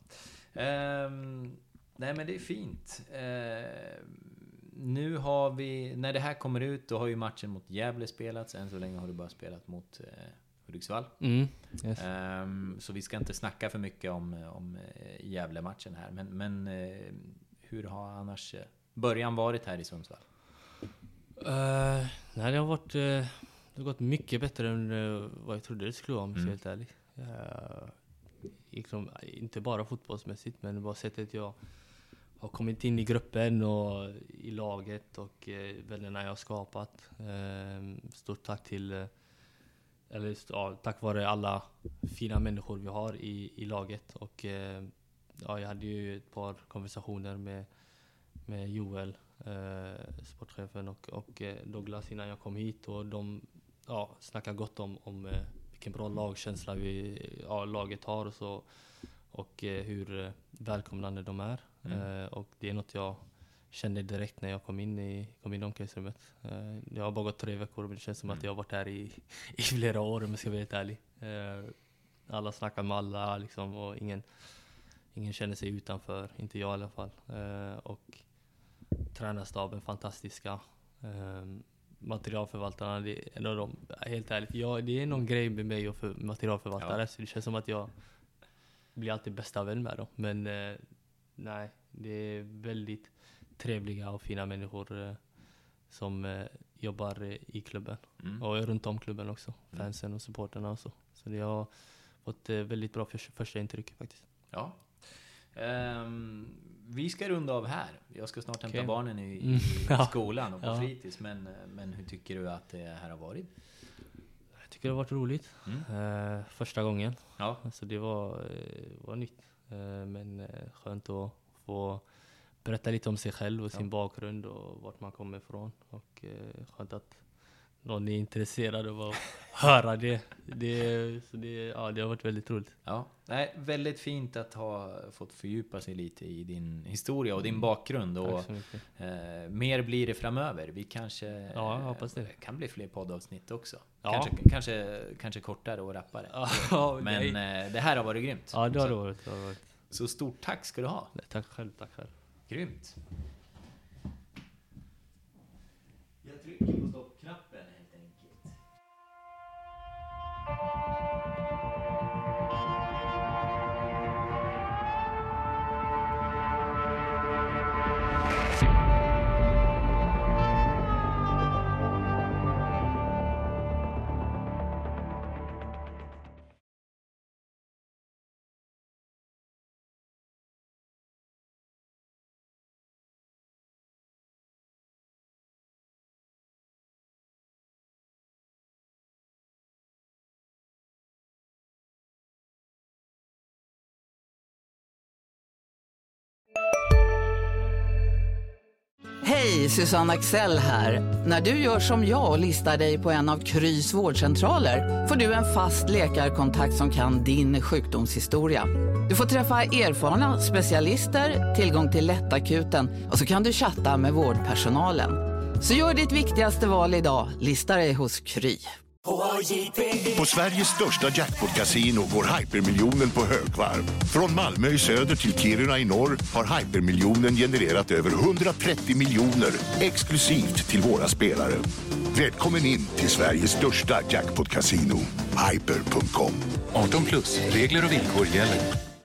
Um, nej men det är fint. Uh, nu har vi, när det här kommer ut, då har ju matchen mot Gävle spelats. Än så länge har du bara spelat mot uh, Hudiksvall. Mm, yes. um, så vi ska inte snacka för mycket om, om uh, Gävle-matchen här. Men, men uh, hur har annars uh, början varit här i Sundsvall? Uh, nej, det har varit uh, det har gått mycket bättre än uh, vad jag trodde det skulle vara, om jag ska vara helt ärlig. Uh, liksom, inte bara fotbollsmässigt, men bara sättet jag har kommit in i gruppen och i laget och eh, vännerna jag har skapat. Eh, stort tack till, eh, eller ja, tack vare alla fina människor vi har i, i laget. Och eh, ja, jag hade ju ett par konversationer med, med Joel, eh, sportchefen, och, och eh, Douglas innan jag kom hit. Och de ja, snackar gott om, om eh, vilken bra lagkänsla vi, ja, laget har och så. Och eh, hur eh, välkomnande de är. Mm. Eh, och det är något jag kände direkt när jag kom in i, kom in i omklädningsrummet. Eh, jag har bara gått tre veckor, men det känns som mm. att jag har varit här i, i flera år, om jag ska vara helt ärlig. Eh, alla snackar med alla liksom, och ingen, ingen känner sig utanför, inte jag i alla fall. Eh, och tränarstaben fantastiska. Eh, materialförvaltarna, det är en av dem, helt ärligt. Jag, det är någon grej med mig och för materialförvaltare, ja. Så det känns som att jag blir alltid bästa vän med dem. Men eh, nej, det är väldigt trevliga och fina människor eh, som eh, jobbar eh, i klubben. Mm. Och runt om klubben också. Mm. Fansen och supporterna och så. Så det har fått eh, väldigt bra för, första intryck faktiskt. Ja. Um, vi ska runda av här. Jag ska snart hämta okay. barnen i, i mm. ja. skolan och på ja. fritids. Men, men hur tycker du att det här har varit? Jag tycker det har varit roligt. Mm. Uh, första gången. Ja. Alltså det var, uh, var nytt. Uh, men uh, skönt att få berätta lite om sig själv och sin ja. bakgrund och vart man kommer ifrån. Och uh, skönt att någon är intresserad av att höra det. det, så det, ja, det har varit väldigt roligt. Ja, nej, väldigt fint att ha fått fördjupa sig lite i din historia och din bakgrund. Och, eh, mer blir det framöver. Vi kanske ja, jag hoppas det. kan bli fler poddavsnitt också. Ja. Kanske, kanske, kanske kortare och rappare. Ja, men eh, det här har varit grymt. Ja, det har det varit. Det har varit. Så stort tack ska du ha. Nej, tack själv, tack själv. Grymt. Jag trycker på stoppknappen helt enkelt. Hej, Susanne Axel här. När du gör som jag och listar dig på en av Krys vårdcentraler får du en fast läkarkontakt som kan din sjukdomshistoria. Du får träffa erfarna specialister, tillgång till lättakuten och så kan du chatta med vårdpersonalen. Så gör ditt viktigaste val idag, lista dig hos Kry. På Sveriges största jackpot-casino går hypermiljonen på högvarv. Från Malmö i söder till Kiruna i norr har hypermiljonen genererat över hundratrettio miljoner exklusivt till våra spelare. Välkommen in till Sveriges största jackpot-casino, hyper punkt com. arton plus, regler och villkor gäller.